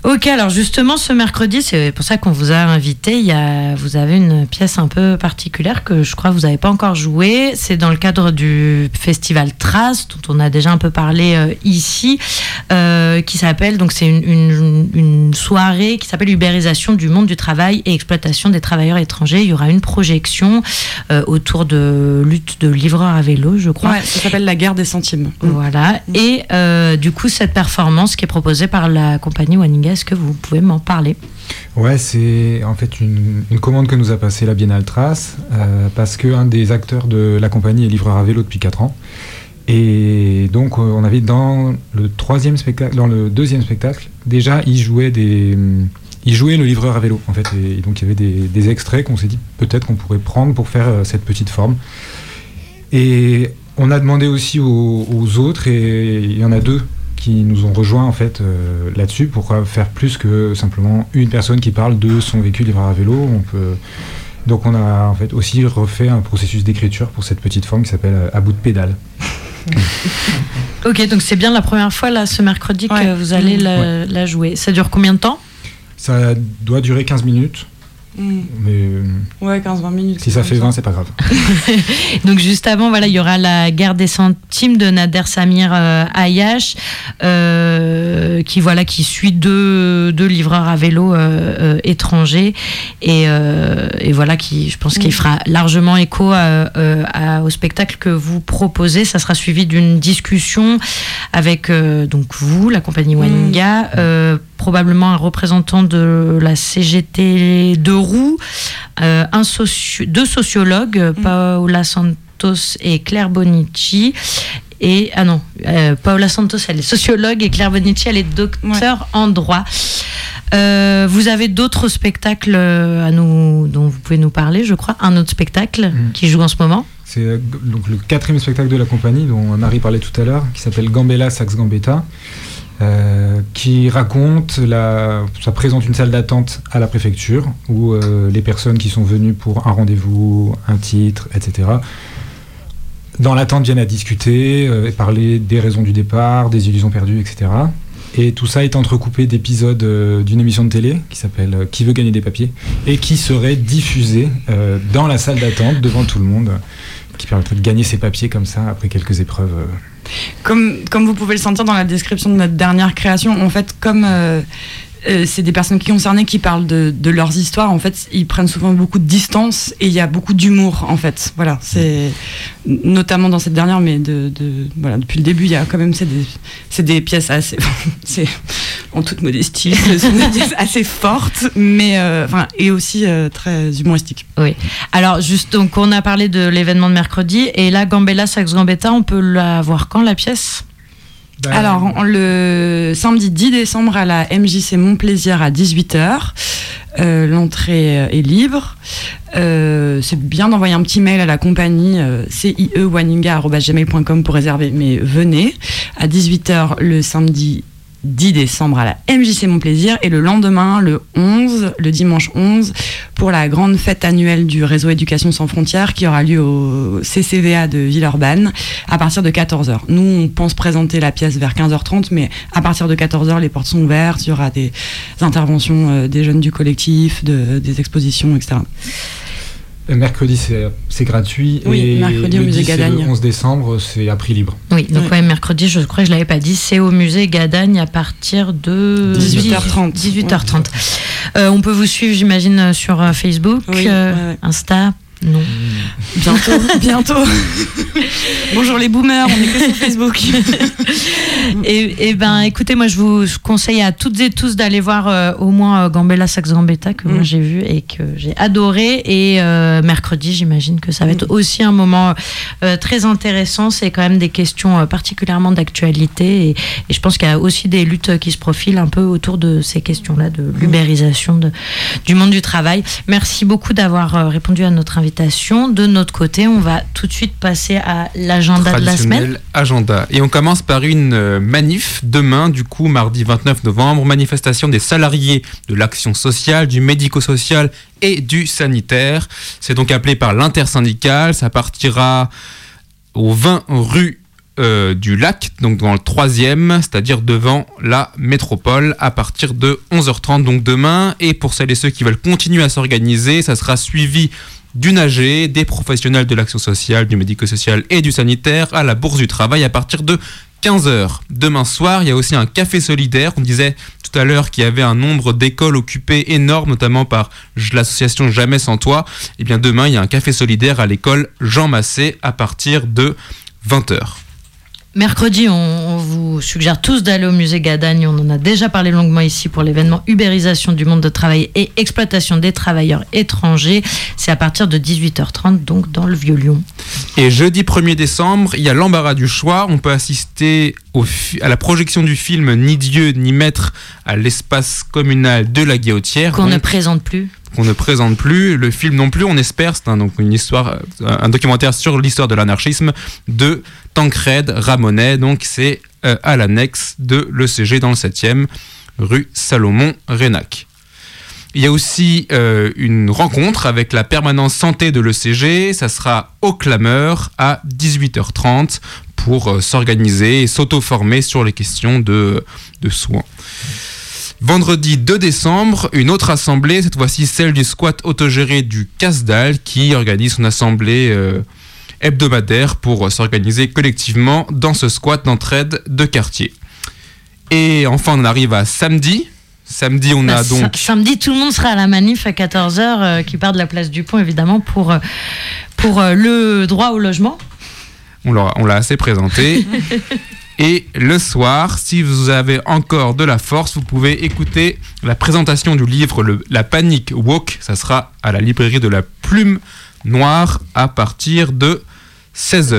Ok, alors justement, ce mercredi, c'est pour ça qu'on vous a invité. Il y a, vous avez une pièce un peu particulière que je crois que vous n'avez pas encore jouée. C'est dans le cadre du festival Trace, dont on a déjà un peu parlé euh, ici, euh, qui s'appelle, donc c'est une, une, une soirée qui s'appelle Ubérisation du monde du travail et exploitation des travailleurs étrangers. Il y aura une projection euh, autour de lutte de livreurs à vélo, je crois. Ouais, ça s'appelle la guerre des centimes. Voilà. Mmh. Et euh, du coup, cette performance qui est proposée par la compagnie Waninga, est-ce que vous pouvez m'en parler ? Ouais, c'est en fait une, une commande que nous a passée la Biennale Trace, euh, parce qu'un des acteurs de la compagnie est livreur à vélo depuis quatre ans. Et donc, euh, on avait dans le troisième spectacle, dans le deuxième spectacle, déjà, il jouait des... Il jouait le livreur à vélo, en fait, et donc il y avait des, des extraits qu'on s'est dit peut-être qu'on pourrait prendre pour faire euh, cette petite forme. Et on a demandé aussi aux, aux autres, et il y en a deux qui nous ont rejoints en fait euh, là-dessus pour faire plus que simplement une personne qui parle de son vécu livreur à vélo. On peut... Donc on a en fait aussi refait un processus d'écriture pour cette petite forme qui s'appelle euh, À bout de pédale. Ok, donc c'est bien la première fois là ce mercredi ouais. que vous allez la, ouais. la jouer. Ça dure combien de temps ? Ça doit durer quinze minutes. Mmh. Mais ouais, quinze vingt minutes. Si ça fait vingt, c'est pas grave. Donc juste avant, voilà, il y aura la guerre des centimes de Nader Samir euh, Ayash, euh, qui voilà, qui suit deux, deux livreurs à vélo euh, euh, étrangers et, euh, et voilà, qui, je pense, mmh. qu'il fera largement écho à, euh, à, au spectacle que vous proposez. Ça sera suivi d'une discussion avec euh, donc vous, la compagnie Waninga, mmh. euh, probablement un représentant de la C G T de Roux, euh, un socio- deux sociologues, mmh. Paola Santos et Claire Bonici. Et, ah non, euh, Paola Santos, elle est sociologue et Claire Bonici, elle est docteure ouais. en droit. Euh, vous avez d'autres spectacles à nous, dont vous pouvez nous parler, je crois. Un autre spectacle mmh. qui joue en ce moment. C'est donc le quatrième spectacle de la compagnie dont Marie parlait tout à l'heure, qui s'appelle Gambella Sax Gambetta. Euh, qui raconte, la, ça présente une salle d'attente à la préfecture où euh, les personnes qui sont venues pour un rendez-vous, un titre, et cetera, dans l'attente viennent à discuter, euh, et parler des raisons du départ, des illusions perdues, et cetera. Et tout ça est entrecoupé d'épisodes euh, d'une émission de télé qui s'appelle euh, Qui veut gagner des papiers et qui serait diffusée euh, dans la salle d'attente devant tout le monde, qui permettrait de gagner ses papiers comme ça après quelques épreuves. Euh, Comme, comme vous pouvez le sentir dans la description de notre dernière création, en fait, comme euh, euh, c'est des personnes concernées qui parlent de, de leurs histoires, en fait, ils prennent souvent beaucoup de distance et il y a beaucoup d'humour, en fait. Voilà, c'est notamment dans cette dernière, mais de, de, voilà, depuis le début, il y a quand même c'est des, c'est des pièces assez, c'est, en toute modestie, ce sont des pièces assez fortes, mais euh, enfin, et aussi euh, très humoristiques. Oui. Alors, juste, donc, on a parlé de l'événement de mercredi, et là, Gambella Sax Gambetta, on peut la voir quand, la pièce ? Ben... Alors, le samedi dix décembre à la M J C Montplaisir à dix-huit heures. Euh, l'entrée est libre. Euh, c'est bien d'envoyer un petit mail à la compagnie euh, c i e waninga arobase gmail point com pour réserver, mais venez à dix-huit heures le samedi dix décembre à la M J C Montplaisir et le lendemain, le onze, le dimanche onze, pour la grande fête annuelle du réseau Éducation sans frontières qui aura lieu au C C V A de Villeurbanne à partir de quatorze heures. Nous, on pense présenter la pièce vers quinze heures trente, mais à partir de quatorze heures, les portes sont ouvertes, il y aura des interventions euh, des jeunes du collectif, de, des expositions, et cetera. Mercredi, c'est, c'est gratuit. Oui, et mercredi au musée Gadagne. Le onze décembre, c'est à prix libre. Oui, donc oui. Ouais, mercredi, je crois que je ne l'avais pas dit, c'est au musée Gadagne à partir de dix-huit heures trente. dix-huit heures trente. Ouais. Euh, on peut vous suivre, j'imagine, sur Facebook, oui, euh, ouais, ouais. Insta. Non. Mmh. Bientôt, bientôt. Bonjour les boomers, on est que sur Facebook. et, et ben, écoutez, moi je vous conseille à toutes et tous d'aller voir euh, au moins euh, Gambella Sax Gambetta que mmh. moi j'ai vu et que j'ai adoré. Et euh, mercredi, j'imagine que ça va être mmh. aussi un moment euh, très intéressant. C'est quand même des questions euh, particulièrement d'actualité et, et je pense qu'il y a aussi des luttes qui se profilent un peu autour de ces questions-là de l'ubérisation de, du monde du travail. Merci beaucoup d'avoir euh, répondu à notre invitation. De notre côté, on va tout de suite passer à l'agenda de la semaine. Agenda. Et on commence par une manif demain, du coup, mardi vingt-neuf novembre, manifestation des salariés de l'action sociale, du médico-social et du sanitaire. C'est donc appelé par l'intersyndicale. Ça partira au vingt rue euh, du Lac, donc dans le troisième, c'est-à-dire devant la métropole, à partir de onze heures trente, donc demain. Et pour celles et ceux qui veulent continuer à s'organiser, ça sera suivi d'une A G, des professionnels de l'action sociale, du médico-social et du sanitaire à la Bourse du Travail à partir de quinze heures. Demain soir, il y a aussi un café solidaire. On disait tout à l'heure qu'il y avait un nombre d'écoles occupées énorme, notamment par l'association Jamais sans toi. Et bien demain, il y a un café solidaire à l'école Jean Massé à partir de vingt heures. Mercredi, on, on vous suggère tous d'aller au musée Gadagne. On en a déjà parlé longuement ici pour l'événement Ubérisation du monde de travail et exploitation des travailleurs étrangers. C'est à partir de dix-huit heures trente, donc dans le Vieux-Lyon. Et jeudi premier décembre, il y a l'embarras du choix. On peut assister au fi- à la projection du film Ni Dieu ni Maître à l'espace communal de la Guillotière. Qu'on donc, ne présente plus. qu'on ne présente plus. Le film non plus, on espère. C'est un, donc une histoire, un documentaire sur l'histoire de l'anarchisme de Tancred Ramonet. Donc c'est euh, à l'annexe de l'E C G dans le septième, rue Salomon-Rénac. Il y a aussi euh, une rencontre avec la permanence santé de l'E C G. Ça sera au Clameur à dix-huit heures trente pour euh, s'organiser et s'auto-former sur les questions de, de soins. Vendredi deux décembre, une autre assemblée, cette fois-ci celle du squat autogéré du Casdal, qui organise son assemblée euh, hebdomadaire pour euh, s'organiser collectivement dans ce squat d'entraide de quartier. Et enfin, on arrive à samedi. Samedi, on Bah, a donc... Samedi, tout le monde sera à la manif à quatorze heures, euh, qui part de la place du Pont, évidemment, pour, euh, pour euh, le droit au logement. On l'a, on l'a assez présenté. Et le soir, si vous avez encore de la force, vous pouvez écouter la présentation du livre le, La Panic Walk. Ça sera à la librairie de la Plume Noire à partir de seize heures.